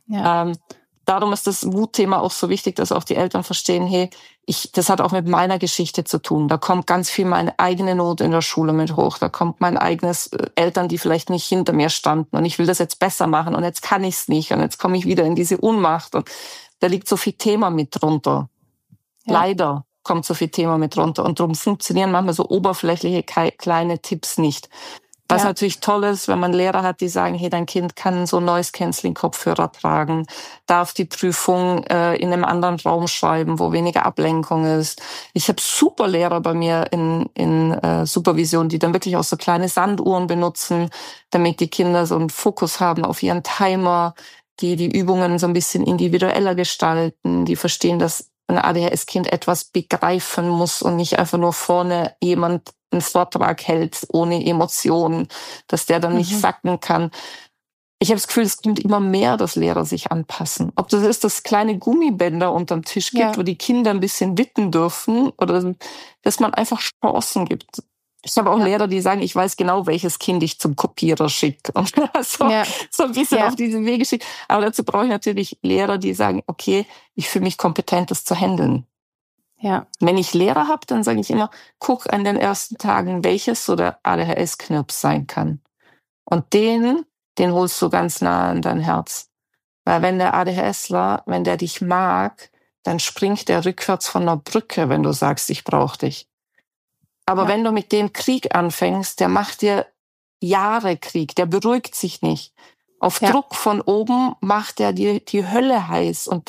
Darum ist das Wutthema auch so wichtig, dass auch die Eltern verstehen, hey, das hat auch mit meiner Geschichte zu tun. Da kommt ganz viel meine eigene Not in der Schule mit hoch. Da kommt mein eigenes Eltern, die vielleicht nicht hinter mir standen und ich will das jetzt besser machen und jetzt kann ich es nicht und jetzt komme ich wieder in diese Ohnmacht und da liegt so viel Thema mit drunter. Ja. Leider kommt so viel Thema mit drunter und darum funktionieren manchmal so oberflächliche kleine Tipps nicht. Was natürlich toll ist, wenn man Lehrer hat, die sagen, hey, dein Kind kann so Noise-Canceling-Kopfhörer tragen, darf die Prüfung in einem anderen Raum schreiben, wo weniger Ablenkung ist. Ich habe super Lehrer bei mir in Supervision, die dann wirklich auch so kleine Sanduhren benutzen, damit die Kinder so einen Fokus haben auf ihren Timer, die Übungen so ein bisschen individueller gestalten, die verstehen, dass ein ADHS-Kind etwas begreifen muss und nicht einfach nur vorne jemand einen Vortrag hält ohne Emotionen, dass der dann nicht sacken kann. Ich habe das Gefühl, es kommt immer mehr, dass Lehrer sich anpassen. Ob das ist, dass kleine Gummibänder unterm Tisch gibt, wo die Kinder ein bisschen wippen dürfen oder dass man einfach Chancen gibt. Ich habe auch Lehrer, die sagen, ich weiß genau, welches Kind ich zum Kopierer schicke. Und so ein bisschen auf diesen Weg geschickt. Aber dazu brauche ich natürlich Lehrer, die sagen, okay, ich fühle mich kompetent, das zu handeln. Ja. Wenn ich Lehrer habe, dann sage ich immer, guck an den ersten Tagen, welches so der ADHS-Knirps sein kann. Und den holst du ganz nah an dein Herz. Weil wenn der ADHSler, wenn der dich mag, dann springt der rückwärts von der Brücke, wenn du sagst, ich brauche dich. Aber wenn du mit dem Krieg anfängst, der macht dir Jahre Krieg, der beruhigt sich nicht. Auf Druck von oben macht er dir die Hölle heiß. Und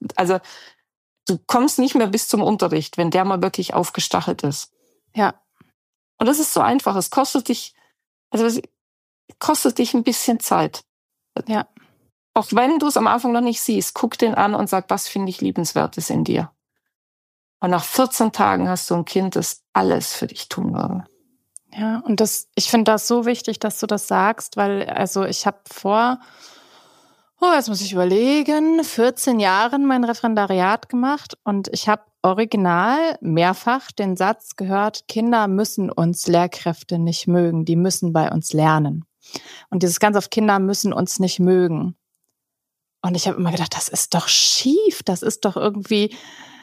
du kommst nicht mehr bis zum Unterricht, wenn der mal wirklich aufgestachelt ist. Ja. Und das ist so einfach. Es kostet dich ein bisschen Zeit. Ja. Auch wenn du es am Anfang noch nicht siehst, guck den an und sag, was finde ich Liebenswertes in dir? Und nach 14 Tagen hast du ein Kind, das alles für dich tun würde. Ja, und ich finde das so wichtig, dass du das sagst, weil ich habe jetzt muss ich überlegen, 14 Jahren mein Referendariat gemacht und ich habe original mehrfach den Satz gehört, Kinder müssen uns Lehrkräfte nicht mögen, die müssen bei uns lernen. Und dieses ganz oft, Kinder müssen uns nicht mögen. Und ich habe immer gedacht, das ist doch schief, das ist doch irgendwie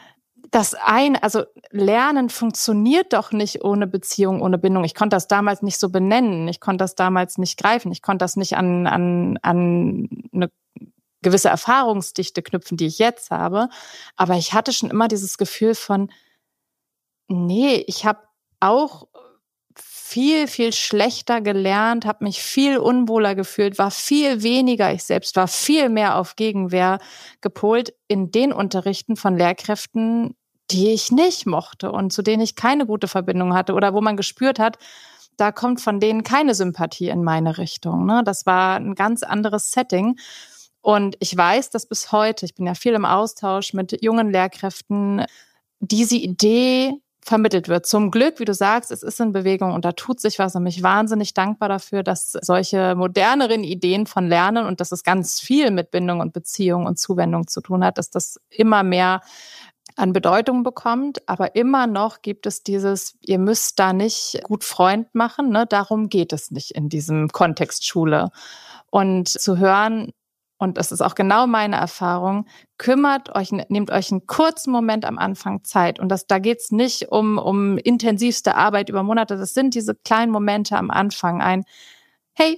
Lernen funktioniert doch nicht ohne Beziehung, ohne Bindung. Ich konnte das damals nicht so benennen, ich konnte das damals nicht greifen, ich konnte das nicht an eine gewisse Erfahrungsdichte knüpfen, die ich jetzt habe. Aber ich hatte schon immer dieses Gefühl von, nee, ich habe auch viel, viel schlechter gelernt, habe mich viel unwohler gefühlt, war viel weniger ich selbst, war viel mehr auf Gegenwehr gepolt in den Unterrichten von Lehrkräften, die ich nicht mochte und zu denen ich keine gute Verbindung hatte oder wo man gespürt hat, da kommt von denen keine Sympathie in meine Richtung. Ne? Das war ein ganz anderes Setting. Und ich weiß, dass bis heute, ich bin ja viel im Austausch mit jungen Lehrkräften, diese Idee vermittelt wird. Zum Glück, wie du sagst, es ist in Bewegung und da tut sich was und bin ich wahnsinnig dankbar dafür, dass solche moderneren Ideen von Lernen und dass es ganz viel mit Bindung und Beziehung und Zuwendung zu tun hat, dass das immer mehr an Bedeutung bekommt. Aber immer noch gibt es dieses, ihr müsst da nicht gut Freund machen, ne? Darum geht es nicht in diesem Kontext Schule. Und zu hören, und das ist auch genau meine Erfahrung, nehmt euch einen kurzen Moment am Anfang Zeit. Und da geht's nicht um intensivste Arbeit über Monate. Das sind diese kleinen Momente am Anfang. Hey,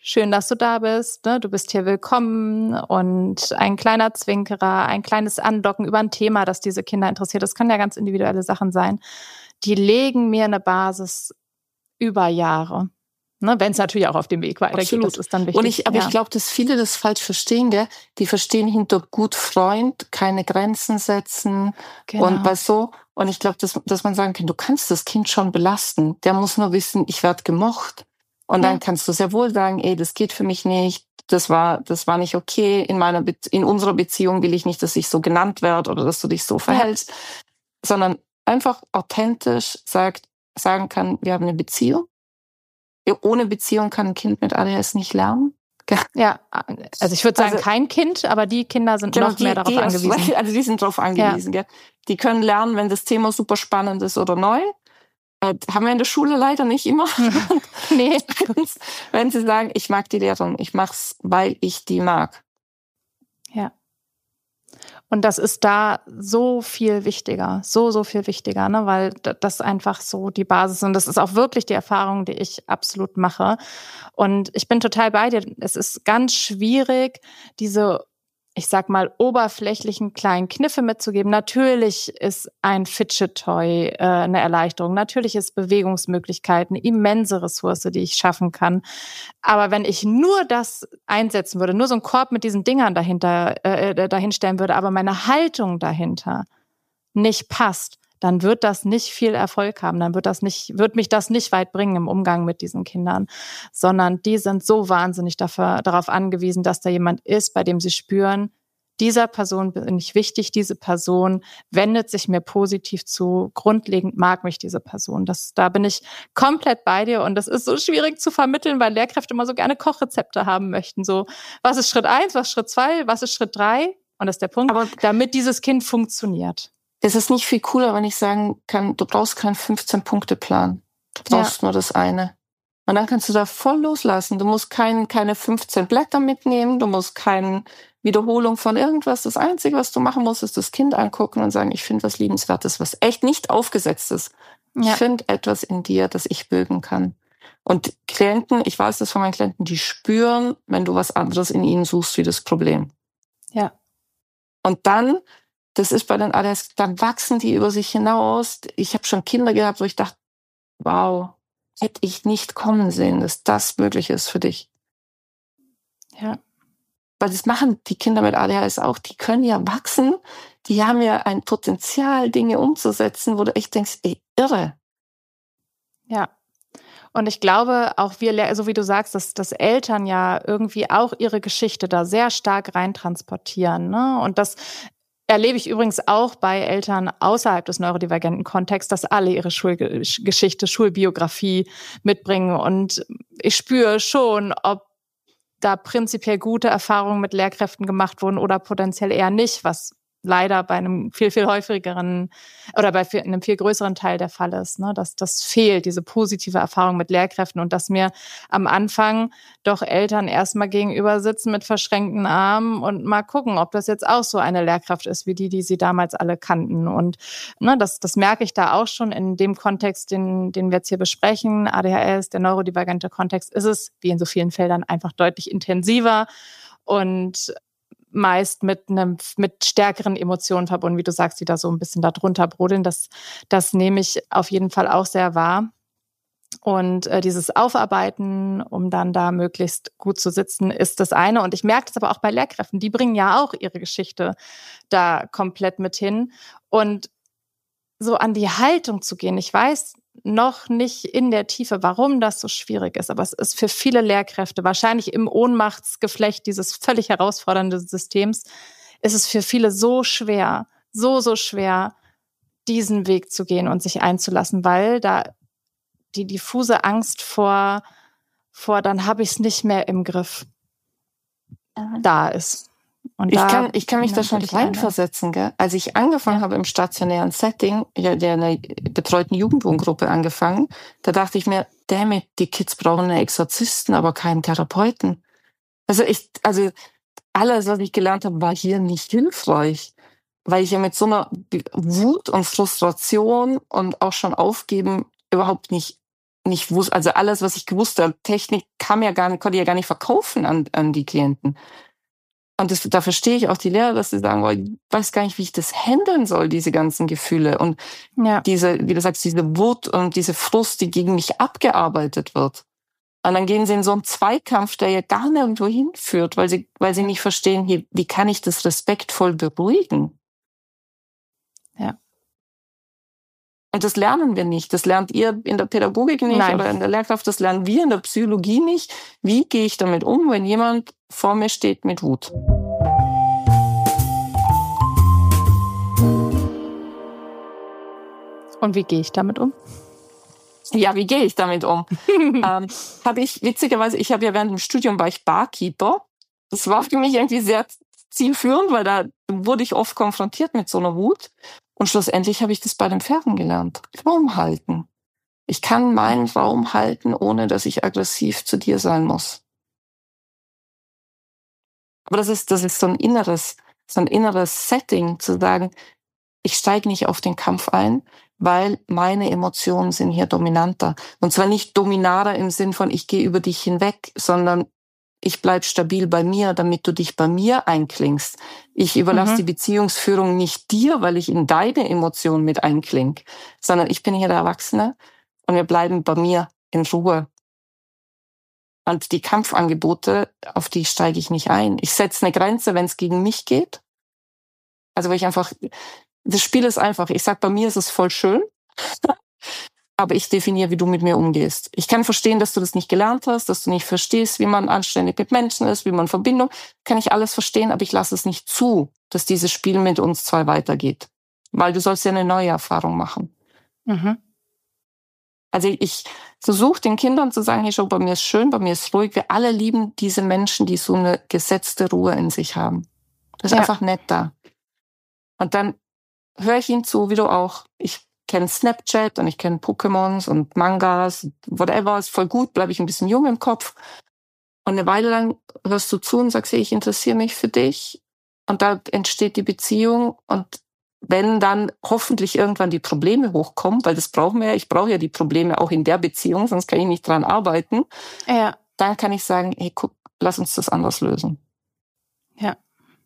schön, dass du da bist, ne? Du bist hier willkommen und ein kleiner Zwinkerer, ein kleines Andocken über ein Thema, das diese Kinder interessiert. Das können ja ganz individuelle Sachen sein. Die legen mir eine Basis über Jahre. Ne, wenn es natürlich auch auf dem Weg weitergeht, Absolut. das ist dann wichtig. Ich glaube, dass viele das falsch verstehen, gell? Die verstehen hinter gut Freund, keine Grenzen setzen und bei so. Und ich glaube, dass man sagen kann, du kannst das Kind schon belasten. Der muss nur wissen, ich werde gemocht. Und dann kannst du sehr wohl sagen, das geht für mich nicht. Das war nicht okay. In unserer Beziehung will ich nicht, dass ich so genannt werde oder dass du dich so verhältst, sondern einfach authentisch sagen kann, wir haben eine Beziehung. Ohne Beziehung kann ein Kind mit ADHS nicht lernen. Ja, also ich würde sagen, kein Kind, aber die Kinder sind noch mehr darauf angewiesen. Also die sind darauf angewiesen. Gell? Die können lernen, wenn das Thema super spannend ist oder neu. Haben wir in der Schule leider nicht immer. Nee. Wenn sie sagen, ich mag die Lehrerin, ich mach's, weil ich die mag. Ja. Und das ist da so viel wichtiger, so viel wichtiger, ne? Weil das einfach so die Basis ist. Und das ist auch wirklich die Erfahrung, die ich absolut mache. Und ich bin total bei dir. Es ist ganz schwierig, diese, ich sag mal, oberflächlichen kleinen Kniffe mitzugeben. Natürlich ist ein Fidget-Toy eine Erleichterung. Natürlich ist Bewegungsmöglichkeit eine immense Ressource, die ich schaffen kann. Aber wenn ich nur das einsetzen würde, nur so einen Korb mit diesen Dingern dahinstellen würde, aber meine Haltung dahinter nicht passt, dann wird das nicht viel Erfolg haben. Dann wird mich das nicht weit bringen im Umgang mit diesen Kindern, sondern die sind so wahnsinnig darauf angewiesen, dass da jemand ist, bei dem sie spüren, dieser Person bin ich wichtig, diese Person wendet sich mir positiv zu, grundlegend mag mich diese Person. Da bin ich komplett bei dir und das ist so schwierig zu vermitteln, weil Lehrkräfte immer so gerne Kochrezepte haben möchten. So, was ist Schritt 1, was ist Schritt 2, was ist Schritt 3? Und das ist der Punkt, aber damit dieses Kind funktioniert. Es ist nicht viel cooler, wenn ich sagen kann, du brauchst keinen 15-Punkte-Plan. Du brauchst nur das eine. Und dann kannst du da voll loslassen. Du musst keine 15 Blätter mitnehmen. Du musst keine Wiederholung von irgendwas. Das Einzige, was du machen musst, ist das Kind angucken und sagen, ich finde was Liebenswertes, was echt nicht aufgesetzt ist. Ja. Ich finde etwas in dir, das ich bögen kann. Und Klienten, ich weiß das von meinen Klienten, die spüren, wenn du was anderes in ihnen suchst wie das Problem. Ja. Und dann, das ist bei den ADHS, dann wachsen die über sich hinaus. Ich habe schon Kinder gehabt, wo ich dachte, wow, hätte ich nicht kommen sehen, dass das möglich ist für dich. Ja. Weil das machen die Kinder mit ADHS auch. Die können ja wachsen. Die haben ja ein Potenzial, Dinge umzusetzen, wo du echt denkst, irre. Ja. Und ich glaube, auch wir, so wie du sagst, dass Eltern ja irgendwie auch ihre Geschichte da sehr stark reintransportieren, ne? Und das erlebe ich übrigens auch bei Eltern außerhalb des neurodivergenten Kontexts, dass alle ihre Schulgeschichte, Schulbiografie mitbringen. Und ich spüre schon, ob da prinzipiell gute Erfahrungen mit Lehrkräften gemacht wurden oder potenziell eher nicht, was leider bei einem viel, viel häufigeren oder bei einem viel größeren Teil der Fall ist, ne? Dass das fehlt, diese positive Erfahrung mit Lehrkräften und dass mir am Anfang doch Eltern erstmal gegenüber sitzen mit verschränkten Armen und mal gucken, ob das jetzt auch so eine Lehrkraft ist, wie die sie damals alle kannten. Und ne, das merke ich da auch schon in dem Kontext, den wir jetzt hier besprechen, ADHS, der neurodivergente Kontext, ist es, wie in so vielen Feldern, einfach deutlich intensiver und meist mit stärkeren Emotionen verbunden, wie du sagst, die da so ein bisschen da drunter brodeln. Das nehme ich auf jeden Fall auch sehr wahr. Und dieses Aufarbeiten, um dann da möglichst gut zu sitzen, ist das eine. Und ich merke das aber auch bei Lehrkräften. Die bringen ja auch ihre Geschichte da komplett mit hin. Und so an die Haltung zu gehen, ich weiß noch nicht in der Tiefe, warum das so schwierig ist. Aber es ist für viele Lehrkräfte, wahrscheinlich im Ohnmachtsgeflecht dieses völlig herausfordernden Systems, ist es für viele so schwer, so schwer, diesen Weg zu gehen und sich einzulassen, weil da die diffuse Angst vor dann habe ich es nicht mehr im Griff, da ist. Und ich kann mich da schon reinversetzen, gell? Als ich angefangen habe im stationären Setting, der einer betreuten Jugendwohngruppe angefangen, da dachte ich mir, damit, die Kids brauchen einen Exorzisten, aber keinen Therapeuten. Also alles, was ich gelernt habe, war hier nicht hilfreich, weil ich ja mit so einer Wut und Frustration und auch schon Aufgeben überhaupt nicht nicht wusste, also alles, was ich gewusst habe, Technik konnte ich ja gar nicht verkaufen an die Klienten. Und da verstehe ich auch die Lehrer, dass sie sagen, oh, ich weiß gar nicht, wie ich das handeln soll, diese ganzen Gefühle. Und diese, wie du sagst, diese Wut und diese Frust, die gegen mich abgearbeitet wird. Und dann gehen sie in so einen Zweikampf, der ja gar nirgendwo hinführt, weil sie nicht verstehen, wie kann ich das respektvoll beruhigen? Ja. Und das lernen wir nicht. Das lernt ihr in der Pädagogik nicht oder in der Lehrkraft. Das lernen wir in der Psychologie nicht. Wie gehe ich damit um, wenn jemand vor mir steht mit Wut? Und wie gehe ich damit um? Ja, wie gehe ich damit um? Witzigerweise, ich habe ja während dem Studium war ich Barkeeper. Das war für mich irgendwie sehr zielführend, weil da wurde ich oft konfrontiert mit so einer Wut. Und schlussendlich habe ich das bei den Pferden gelernt. Raum halten. Ich kann meinen Raum halten, ohne dass ich aggressiv zu dir sein muss. Aber das ist so ein inneres Setting, zu sagen, ich steige nicht auf den Kampf ein, weil meine Emotionen sind hier dominanter. Und zwar nicht dominarer im Sinn von, ich gehe über dich hinweg, sondern ich bleib stabil bei mir, damit du dich bei mir einklingst. Ich überlasse die Beziehungsführung nicht dir, weil ich in deine Emotionen mit einkling, sondern ich bin hier der Erwachsene und wir bleiben bei mir in Ruhe. Und die Kampfangebote, auf die steige ich nicht ein. Ich setze eine Grenze, wenn es gegen mich geht. Also weil ich einfach, das Spiel ist einfach, ich sag, bei mir ist es voll schön, aber ich definiere, wie du mit mir umgehst. Ich kann verstehen, dass du das nicht gelernt hast, dass du nicht verstehst, wie man anständig mit Menschen ist, wie man Verbindung, kann ich alles verstehen, aber ich lasse es nicht zu, dass dieses Spiel mit uns zwei weitergeht. Weil du sollst ja eine neue Erfahrung machen. Mhm. Also ich versuche den Kindern zu sagen, hey, schau, bei mir ist schön, bei mir ist ruhig. Wir alle lieben diese Menschen, die so eine gesetzte Ruhe in sich haben. Das ist einfach nett da. Und dann höre ich ihnen zu, wie du auch. Ich kenne Snapchat und ich kenne Pokémons und Mangas, whatever, ist voll gut, bleibe ich ein bisschen jung im Kopf. Und eine Weile lang hörst du zu und sagst, hey, ich interessiere mich für dich. Und da entsteht die Beziehung. Und wenn dann hoffentlich irgendwann die Probleme hochkommen, weil das brauchen wir ja, ich brauche ja die Probleme auch in der Beziehung, sonst kann ich nicht dran arbeiten, dann kann ich sagen, hey, guck, lass uns das anders lösen. Ja.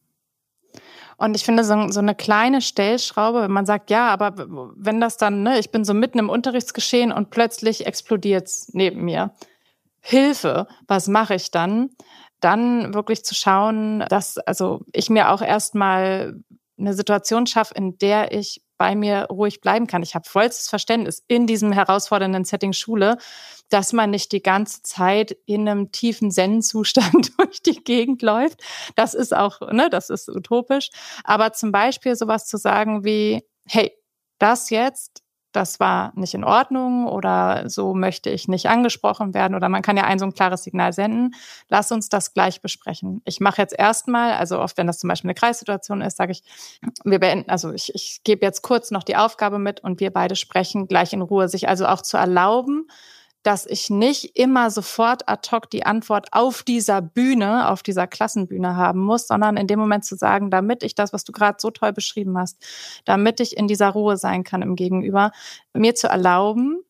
Und ich finde, so eine kleine Stellschraube, wenn man sagt, ja, aber wenn das dann, ich bin so mitten im Unterrichtsgeschehen und plötzlich explodiert's neben mir. Hilfe, was mache ich dann? Dann wirklich zu schauen, dass ich mir auch erstmal eine Situation schaffe, in der ich bei mir ruhig bleiben kann. Ich habe vollstes Verständnis in diesem herausfordernden Setting Schule, dass man nicht die ganze Zeit in einem tiefen Zen-Zustand durch die Gegend läuft. Das ist auch, das ist utopisch. Aber zum Beispiel sowas zu sagen wie, hey, das war nicht in Ordnung oder so möchte ich nicht angesprochen werden oder man kann ja so ein klares Signal senden. Lass uns das gleich besprechen. Ich mache jetzt erstmal, also oft, wenn das zum Beispiel eine Kreissituation ist, sage ich, wir beenden, ich gebe jetzt kurz noch die Aufgabe mit und wir beide sprechen gleich in Ruhe, sich also auch zu erlauben, dass ich nicht immer sofort ad hoc die Antwort auf dieser Bühne, auf dieser Klassenbühne haben muss, sondern in dem Moment zu sagen, damit ich das, was du gerade so toll beschrieben hast, damit ich in dieser Ruhe sein kann im Gegenüber, mir zu erlauben,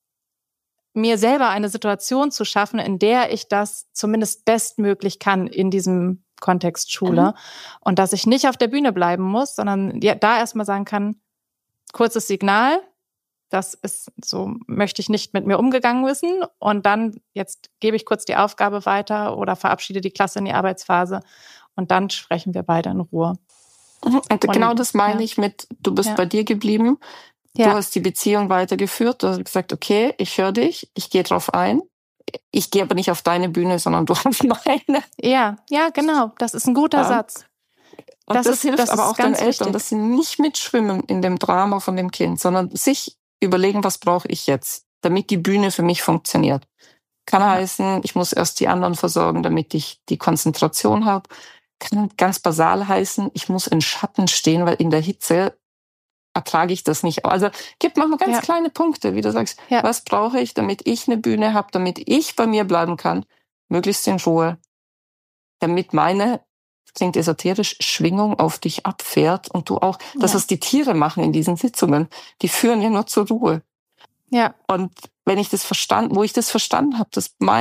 mir selber eine Situation zu schaffen, in der ich das zumindest bestmöglich kann in diesem Kontext Schule. Und dass ich nicht auf der Bühne bleiben muss, sondern da erstmal sagen kann, kurzes Signal, das ist so, möchte ich nicht mit mir umgegangen wissen. Und dann, jetzt gebe ich kurz die Aufgabe weiter oder verabschiede die Klasse in die Arbeitsphase. Und dann sprechen wir beide in Ruhe. Und genau das meine ich mit, du bist bei dir geblieben. Du hast die Beziehung weitergeführt. Du hast gesagt, okay, ich höre dich, ich gehe drauf ein. Ich gehe aber nicht auf deine Bühne, sondern du auf meine. Ja, genau. Das ist ein guter Satz. Und das hilft aber auch den Eltern, dass sie nicht mitschwimmen in dem Drama von dem Kind, sondern sich überlegen, was brauche ich jetzt, damit die Bühne für mich funktioniert. Kann heißen, ich muss erst die anderen versorgen, damit ich die Konzentration habe. Kann ganz basal heißen, ich muss in Schatten stehen, weil in der Hitze ertrage ich das nicht. Also gibt manchmal ganz kleine Punkte, wie du sagst, was brauche ich, damit ich eine Bühne habe, damit ich bei mir bleiben kann, möglichst in Ruhe, damit meine, das klingt esoterisch, Schwingung auf dich abfährt und du auch, das, was die Tiere machen in diesen Sitzungen, die führen ja nur zur Ruhe. Ja. Und wenn ich das wo ich das verstanden habe,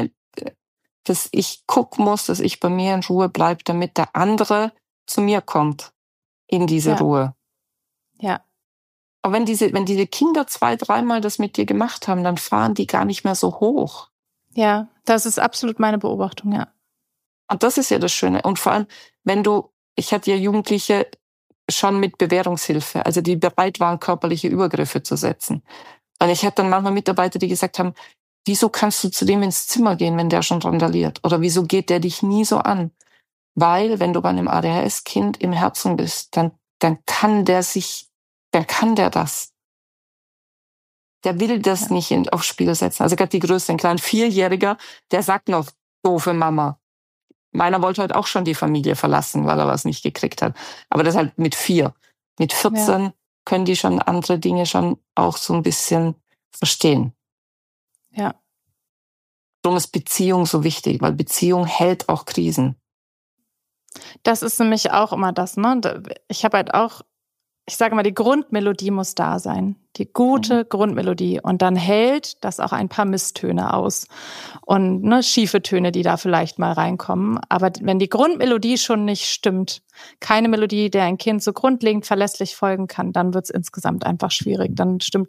dass ich gucken muss, dass ich bei mir in Ruhe bleibe, damit der andere zu mir kommt in diese Ruhe. Ja. Aber wenn diese Kinder 2-3 Mal das mit dir gemacht haben, dann fahren die gar nicht mehr so hoch. Ja, das ist absolut meine Beobachtung, ja. Und das ist ja das Schöne. Und vor allem, ich hatte ja Jugendliche schon mit Bewährungshilfe, also die bereit waren, körperliche Übergriffe zu setzen. Und ich hatte dann manchmal Mitarbeiter, die gesagt haben, wieso kannst du zu dem ins Zimmer gehen, wenn der schon randaliert? Oder wieso geht der dich nie so an? Weil, wenn du bei einem ADHS-Kind im Herzen bist, dann kann der das. Der will das nicht aufs Spiel setzen. Also gerade die Größten, ein kleiner 4-Jähriger, der sagt noch, doofe Mama. Meiner wollte halt auch schon die Familie verlassen, weil er was nicht gekriegt hat. Aber das halt mit 4. Mit 14 können die schon andere Dinge schon auch so ein bisschen verstehen. Ja. Darum ist Beziehung so wichtig, weil Beziehung hält auch Krisen. Das ist nämlich auch immer das, ne? Ich habe halt auch, ich sage mal, die Grundmelodie muss da sein. Die gute Grundmelodie. Und dann hält das auch ein paar Misstöne aus. Und schiefe Töne, die da vielleicht mal reinkommen. Aber wenn die Grundmelodie schon nicht stimmt, keine Melodie, der ein Kind so grundlegend verlässlich folgen kann, dann wird es insgesamt einfach schwierig. Dann stimmt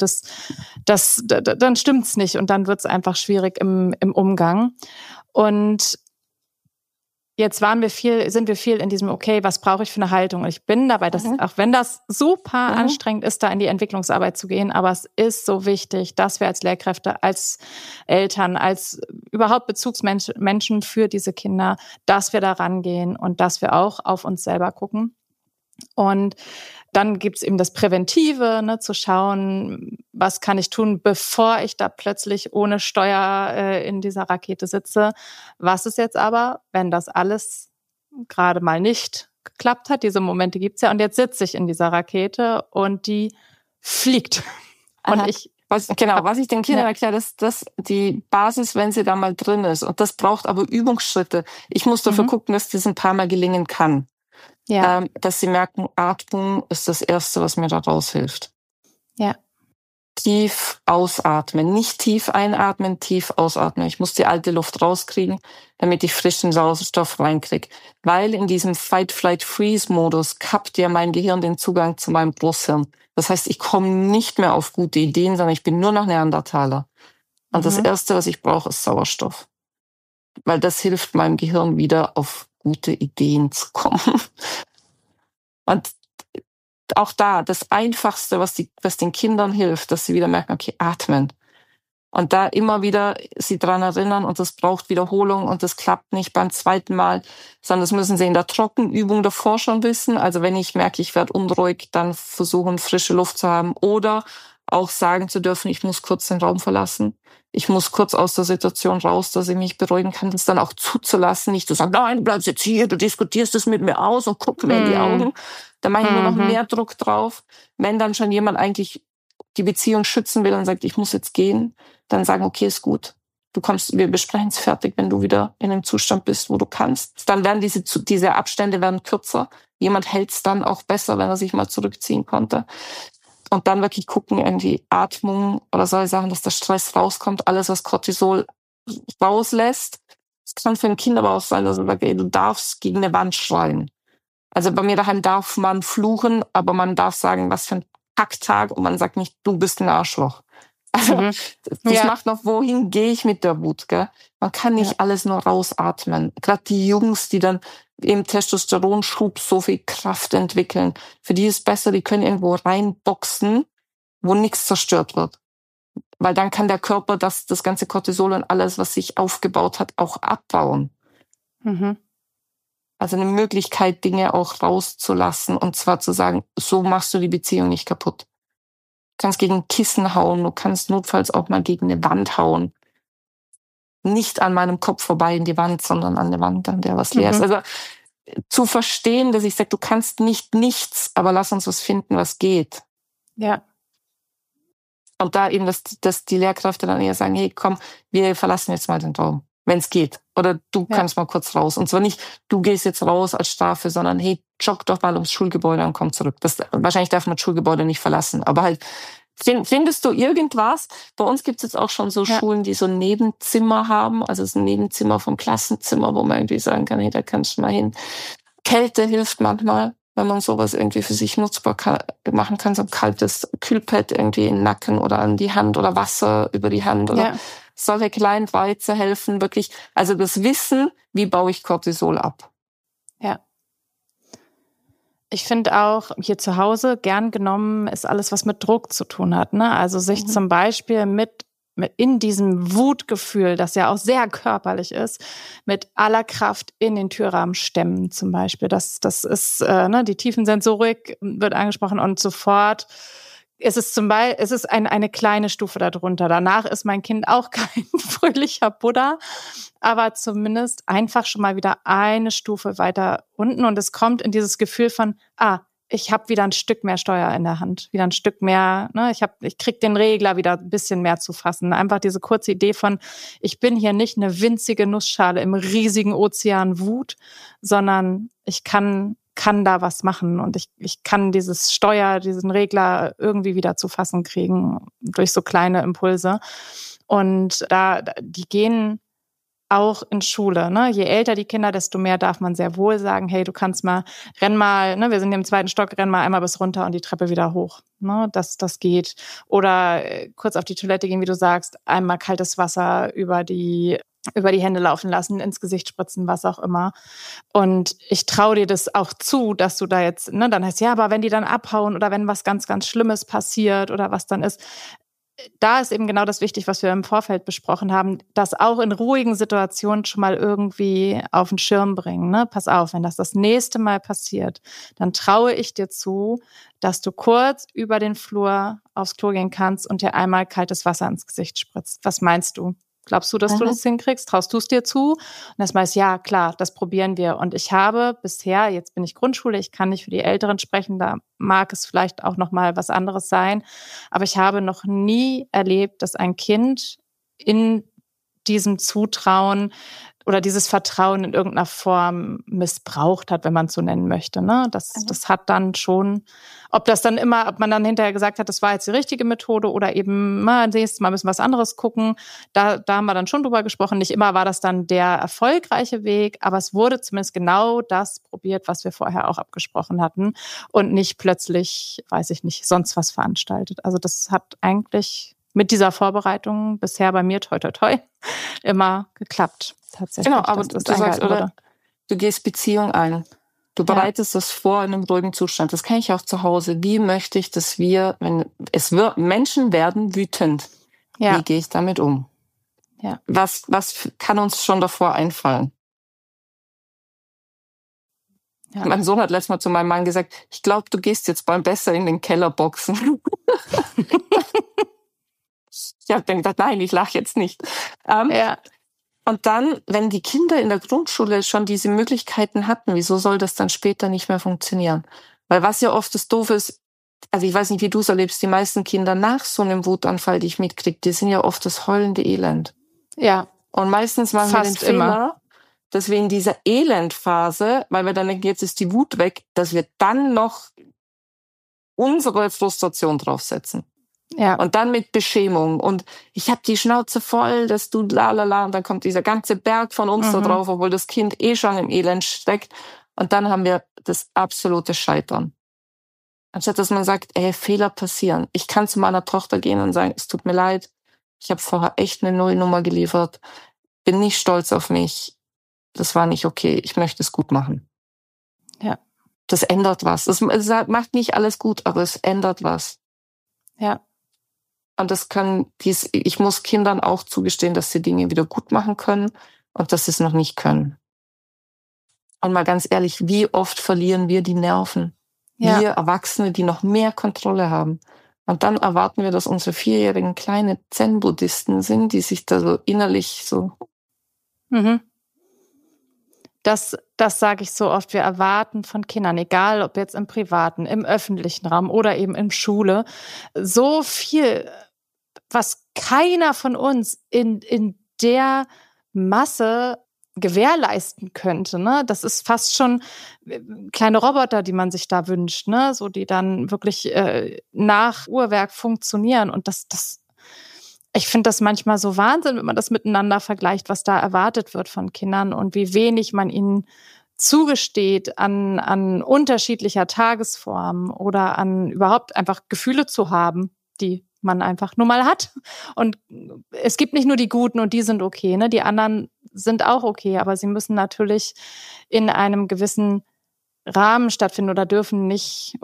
dann stimmt's nicht und dann wird es einfach schwierig im Umgang. Und jetzt sind wir viel in diesem, okay, was brauche ich für eine Haltung? Und ich bin dabei, auch wenn das super anstrengend ist, da in die Entwicklungsarbeit zu gehen, aber es ist so wichtig, dass wir als Lehrkräfte, als Eltern, als überhaupt Bezugsmenschen für diese Kinder, dass wir da rangehen und dass wir auch auf uns selber gucken. Und dann gibt's eben das Präventive, zu schauen, was kann ich tun, bevor ich da plötzlich ohne Steuer in dieser Rakete sitze. Was ist jetzt aber, wenn das alles gerade mal nicht geklappt hat? Diese Momente gibt's ja. Und jetzt sitze ich in dieser Rakete und die fliegt. Und was ich den Kindern erkläre, das die Basis, wenn sie da mal drin ist. Und das braucht aber Übungsschritte. Ich muss dafür gucken, dass das ein paar Mal gelingen kann. Ja. Dass sie merken, Atmung ist das Erste, was mir da raushilft. Ja. Tief ausatmen. Nicht tief einatmen, tief ausatmen. Ich muss die alte Luft rauskriegen, damit ich frischen Sauerstoff reinkriege. Weil in diesem Fight-Flight-Freeze-Modus kappt ja mein Gehirn den Zugang zu meinem Großhirn. Das heißt, ich komme nicht mehr auf gute Ideen, sondern ich bin nur noch Neandertaler. Und das Erste, was ich brauche, ist Sauerstoff. Weil das hilft meinem Gehirn wieder auf gute Ideen zu kommen. Und auch da, das Einfachste, was den Kindern hilft, dass sie wieder merken, okay, atmen. Und da immer wieder sie dran erinnern, und das braucht Wiederholung und das klappt nicht beim zweiten Mal, sondern das müssen sie in der Trockenübung davor schon wissen. Also wenn ich merke, ich werde unruhig, dann versuchen, frische Luft zu haben oder auch sagen zu dürfen, ich muss kurz den Raum verlassen. Ich muss kurz aus der Situation raus, dass ich mich beruhigen kann, das dann auch zuzulassen, nicht zu sagen, nein, du bleibst jetzt hier, du diskutierst es mit mir aus und guck mir in die Augen. Da mache ich nur noch mehr Druck drauf. Wenn dann schon jemand eigentlich die Beziehung schützen will und sagt, ich muss jetzt gehen, dann sagen, okay, ist gut. Du kommst, wir besprechen es fertig, wenn du wieder in einem Zustand bist, wo du kannst. Dann werden diese Abstände werden kürzer. Jemand hält es dann auch besser, wenn er sich mal zurückziehen konnte. Und dann wirklich gucken, irgendwie Atmung oder solche Sachen, dass der Stress rauskommt, alles, was Cortisol rauslässt. Es kann für ein Kind aber auch sein, dass er sagt, ey, du darfst gegen eine Wand schreien. Also bei mir daheim darf man fluchen, aber man darf sagen, was für ein Kacktag, und man sagt nicht, du bist ein Arschloch. Also das macht noch, wohin gehe ich mit der Wut, gell? Man kann nicht alles nur rausatmen. Gerade die Jungs, die dann im Testosteronschub so viel Kraft entwickeln, für die ist besser, die können irgendwo reinboxen, wo nichts zerstört wird. Weil dann kann der Körper das ganze Cortisol und alles, was sich aufgebaut hat, auch abbauen. Also eine Möglichkeit, Dinge auch rauszulassen, und zwar zu sagen, so machst du die Beziehung nicht kaputt. Du kannst gegen ein Kissen hauen, du kannst notfalls auch mal gegen eine Wand hauen. Nicht an meinem Kopf vorbei in die Wand, sondern an der Wand, an der was leer ist. Also zu verstehen, dass ich sage, du kannst nicht nichts, aber lass uns was finden, was geht. Ja. Und da eben, dass die Lehrkräfte dann eher sagen, hey, komm, wir verlassen jetzt mal den Raum, wenn es geht. Oder du kannst mal kurz raus. Und zwar nicht, du gehst jetzt raus als Strafe, sondern hey, jogg doch mal ums Schulgebäude und komm zurück. Wahrscheinlich darf man das Schulgebäude nicht verlassen, aber halt Findest du irgendwas? Bei uns gibt es jetzt auch schon so Schulen, die so ein Nebenzimmer haben, also so ein Nebenzimmer vom Klassenzimmer, wo man irgendwie sagen kann, hey, da kannst du mal hin. Kälte hilft manchmal, wenn man sowas irgendwie für sich nutzbar machen kann, so ein kaltes Kühlpad irgendwie in den Nacken oder an die Hand oder Wasser über die Hand oder solche kleinen Reize helfen wirklich. Also das Wissen, wie baue ich Cortisol ab? Ja. Ich finde auch hier zu Hause gern genommen ist alles, was mit Druck zu tun hat. Ne? Also sich zum Beispiel mit in diesem Wutgefühl, das ja auch sehr körperlich ist, mit aller Kraft in den Türrahmen stemmen zum Beispiel. Das ist, die Tiefensensorik wird angesprochen und sofort ist es eine kleine Stufe darunter. Danach ist mein Kind auch kein fröhlicher Buddha, aber zumindest einfach schon mal wieder eine Stufe weiter unten und es kommt in dieses Gefühl von, ich habe wieder ein Stück mehr Steuer in der Hand, wieder ein Stück mehr, ne, ich krieg den Regler wieder ein bisschen mehr zu fassen. Einfach diese kurze Idee von, ich bin hier nicht eine winzige Nussschale im riesigen Ozean Wut, sondern ich kann da was machen und ich kann diesen Regler irgendwie wieder zu fassen kriegen durch so kleine Impulse. Und die gehen auch in Schule, ne? Je älter die Kinder, desto mehr darf man sehr wohl sagen, hey, du kannst renn mal, ne? Wir sind im 2. Stock, renn mal einmal bis runter und die Treppe wieder hoch, ne? Das geht. Oder kurz auf die Toilette gehen, wie du sagst, einmal kaltes Wasser über die Hände laufen lassen, ins Gesicht spritzen, was auch immer. Und ich traue dir das auch zu, dass du da jetzt, ne, dann heißt aber wenn die dann abhauen oder wenn was ganz, ganz Schlimmes passiert oder was dann ist, da ist eben genau das wichtig, was wir im Vorfeld besprochen haben, das auch in ruhigen Situationen schon mal irgendwie auf den Schirm bringen. Ne? Pass auf, wenn das nächste Mal passiert, dann traue ich dir zu, dass du kurz über den Flur aufs Klo gehen kannst und dir einmal kaltes Wasser ins Gesicht spritzt. Was meinst du? Glaubst du, dass du das hinkriegst? Traust du es dir zu? Und das heißt, ja, klar, das probieren wir. Und ich habe bisher, jetzt bin ich Grundschule, ich kann nicht für die Älteren sprechen, da mag es vielleicht auch noch mal was anderes sein, aber ich habe noch nie erlebt, dass ein Kind in diesem Zutrauen oder dieses Vertrauen in irgendeiner Form missbraucht hat, wenn man es so nennen möchte. Ne? Das hat dann schon, ob man dann hinterher gesagt hat, das war jetzt die richtige Methode oder eben, nächstes Mal müssen wir was anderes gucken. Da haben wir dann schon drüber gesprochen. Nicht immer war das dann der erfolgreiche Weg, aber es wurde zumindest genau das probiert, was wir vorher auch abgesprochen hatten und nicht plötzlich, weiß ich nicht, sonst was veranstaltet. Also das hat eigentlich mit dieser Vorbereitung bisher bei mir, toi, toi, toi, immer geklappt. Tatsächlich. Genau, aber du sagst, oder du gehst Beziehung ein. Du bereitest das vor in einem ruhigen Zustand. Das kenne ich auch zu Hause. Wie möchte ich, dass Menschen werden wütend. Ja. Wie gehe ich damit um? Ja. Was kann uns schon davor einfallen? Ja. Mein Sohn hat letztes Mal zu meinem Mann gesagt, ich glaube, du gehst jetzt bald besser in den Keller boxen. Ich habe dann gedacht, nein, ich lache jetzt nicht. Und dann, wenn die Kinder in der Grundschule schon diese Möglichkeiten hatten, wieso soll das dann später nicht mehr funktionieren? Weil was ja oft das Doofe ist, also ich weiß nicht, wie du es erlebst, die meisten Kinder nach so einem Wutanfall, die ich mitkriege, die sind ja oft das heulende Elend. Ja. Und meistens machen wir den Fehler, dass wir in dieser Elendphase, weil wir dann denken, jetzt ist die Wut weg, dass wir dann noch unsere Frustration draufsetzen. Ja. Und dann mit Beschämung und ich habe die Schnauze voll, dass du lalala und dann kommt dieser ganze Berg von uns da drauf, obwohl das Kind schon im Elend steckt und dann haben wir das absolute Scheitern. Anstatt dass man sagt, Fehler passieren. Ich kann zu meiner Tochter gehen und sagen, es tut mir leid, ich habe vorher echt eine Nullnummer geliefert, bin nicht stolz auf mich, das war nicht okay, ich möchte es gut machen. Ja. Das ändert was. Es macht nicht alles gut, aber es ändert was. Ja. Und ich muss Kindern auch zugestehen, dass sie Dinge wieder gut machen können und dass sie es noch nicht können. Und mal ganz ehrlich, wie oft verlieren wir die Nerven? Ja. Wir Erwachsene, die noch mehr Kontrolle haben. Und dann erwarten wir, dass unsere 4-jährigen kleine Zen-Buddhisten sind, die sich da so innerlich so... Das sage ich so oft, wir erwarten von Kindern, egal ob jetzt im privaten, im öffentlichen Raum oder eben in Schule, so viel, was keiner von uns in der Masse gewährleisten könnte, ne? Das ist fast schon kleine Roboter, die man sich da wünscht, ne? So, die dann wirklich nach Uhrwerk funktionieren. Und ich finde das manchmal so Wahnsinn, wenn man das miteinander vergleicht, was da erwartet wird von Kindern und wie wenig man ihnen zugesteht an unterschiedlicher Tagesform oder an überhaupt einfach Gefühle zu haben, die man einfach nur mal hat. Und es gibt nicht nur die Guten und die sind okay, ne? Die anderen sind auch okay, aber sie müssen natürlich in einem gewissen Rahmen stattfinden oder dürfen nicht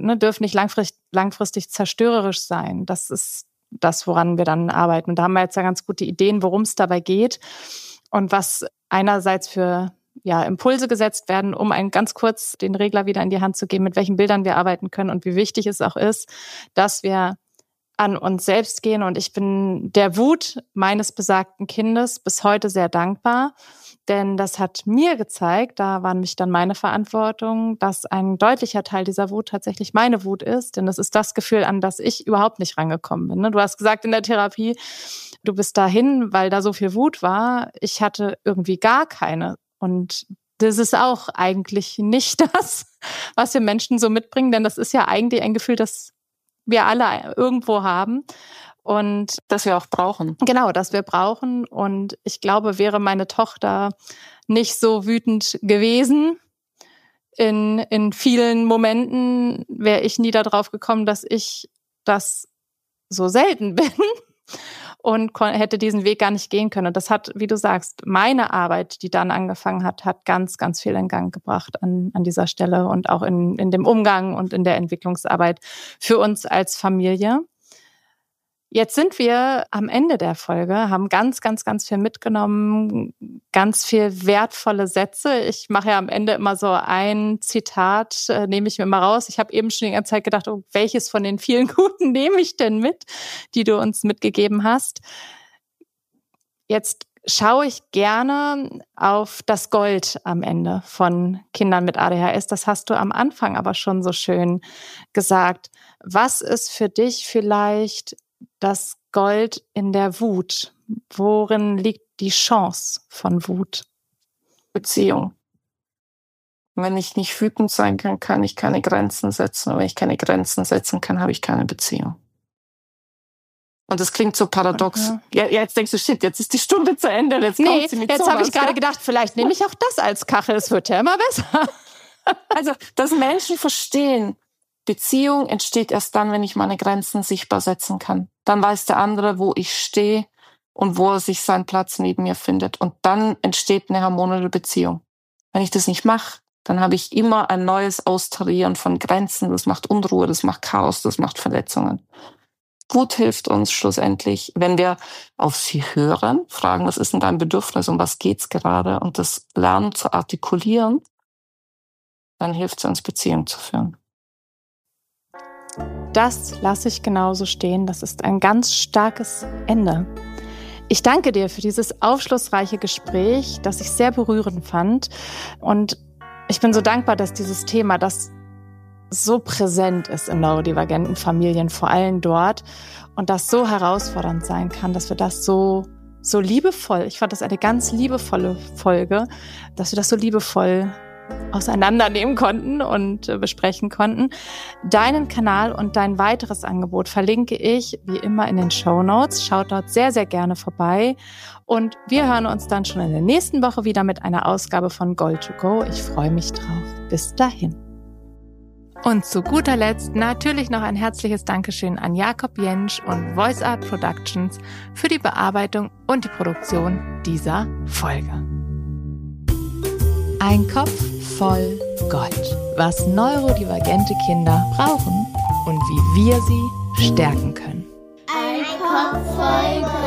langfristig zerstörerisch sein. Das ist das, woran wir dann arbeiten. Und da haben wir jetzt ja ganz gute Ideen, worum es dabei geht und was einerseits für Impulse gesetzt werden, um einen ganz kurz den Regler wieder in die Hand zu geben, mit welchen Bildern wir arbeiten können und wie wichtig es auch ist, dass wir an uns selbst gehen. Und ich bin der Wut meines besagten Kindes bis heute sehr dankbar, denn das hat mir gezeigt, da war nämlich dann meine Verantwortung, dass ein deutlicher Teil dieser Wut tatsächlich meine Wut ist, denn das ist das Gefühl, an das ich überhaupt nicht rangekommen bin. Du hast gesagt in der Therapie, du bist dahin, weil da so viel Wut war. Ich hatte irgendwie gar keine. Und das ist auch eigentlich nicht das, was wir Menschen so mitbringen, denn das ist ja eigentlich ein Gefühl, das wir alle irgendwo haben und das wir auch brauchen. Genau, das wir brauchen. Und ich glaube, wäre meine Tochter nicht so wütend gewesen in vielen Momenten, wäre ich nie darauf gekommen, dass ich das so selten bin und hätte diesen Weg gar nicht gehen können. Und das hat, wie du sagst, meine Arbeit, die dann angefangen hat ganz, ganz viel in Gang gebracht an dieser Stelle und auch in dem Umgang und in der Entwicklungsarbeit für uns als Familie. Jetzt sind wir am Ende der Folge, haben ganz, ganz, ganz viel mitgenommen, ganz viel wertvolle Sätze. Ich mache ja am Ende immer so ein Zitat, nehme ich mir mal raus. Ich habe eben schon die ganze Zeit gedacht, oh, welches von den vielen Guten nehme ich denn mit, die du uns mitgegeben hast. Jetzt schaue ich gerne auf das Gold am Ende von Kindern mit ADHS. Das hast du am Anfang aber schon so schön gesagt. Was ist für dich vielleicht das Gold in der Wut? Worin liegt die Chance von Wut? Beziehung. Wenn ich nicht wütend sein kann, kann ich keine Grenzen setzen. Und wenn ich keine Grenzen setzen kann, habe ich keine Beziehung. Und das klingt so paradox. Ja, jetzt denkst du, shit, jetzt ist die Stunde zu Ende. Jetzt habe ich gerade gedacht, vielleicht nehme ich auch das als Kachel. Es wird ja immer besser. Also, dass Menschen verstehen, Beziehung entsteht erst dann, wenn ich meine Grenzen sichtbar setzen kann. Dann weiß der andere, wo ich stehe und wo er sich seinen Platz neben mir findet. Und dann entsteht eine harmonische Beziehung. Wenn ich das nicht mache, dann habe ich immer ein neues Austarieren von Grenzen. Das macht Unruhe, das macht Chaos, das macht Verletzungen. Wut hilft uns schlussendlich, wenn wir auf sie hören, fragen, was ist denn dein Bedürfnis, um was geht's gerade, und das lernen zu artikulieren, dann hilft es uns, Beziehung zu führen. Das lasse ich genauso stehen. Das ist ein ganz starkes Ende. Ich danke dir für dieses aufschlussreiche Gespräch, das ich sehr berührend fand. Und ich bin so dankbar, dass dieses Thema, das so präsent ist in neurodivergenten Familien, vor allem dort, und das so herausfordernd sein kann, dass wir das so liebevoll, ich fand das eine ganz liebevolle Folge, dass wir das so liebevoll auseinandernehmen konnten und besprechen konnten. Deinen Kanal und dein weiteres Angebot verlinke ich wie immer in den Shownotes. Schaut dort sehr, sehr gerne vorbei. Und wir hören uns dann schon in der nächsten Woche wieder mit einer Ausgabe von Gold to Go. Ich freue mich drauf. Bis dahin. Und zu guter Letzt natürlich noch ein herzliches Dankeschön an Jakob Jentsch und Voice Art Productions für die Bearbeitung und die Produktion dieser Folge. Ein Kopf voll Gold, was neurodivergente Kinder brauchen und wie wir sie stärken können. Ein Kopf voll Gold.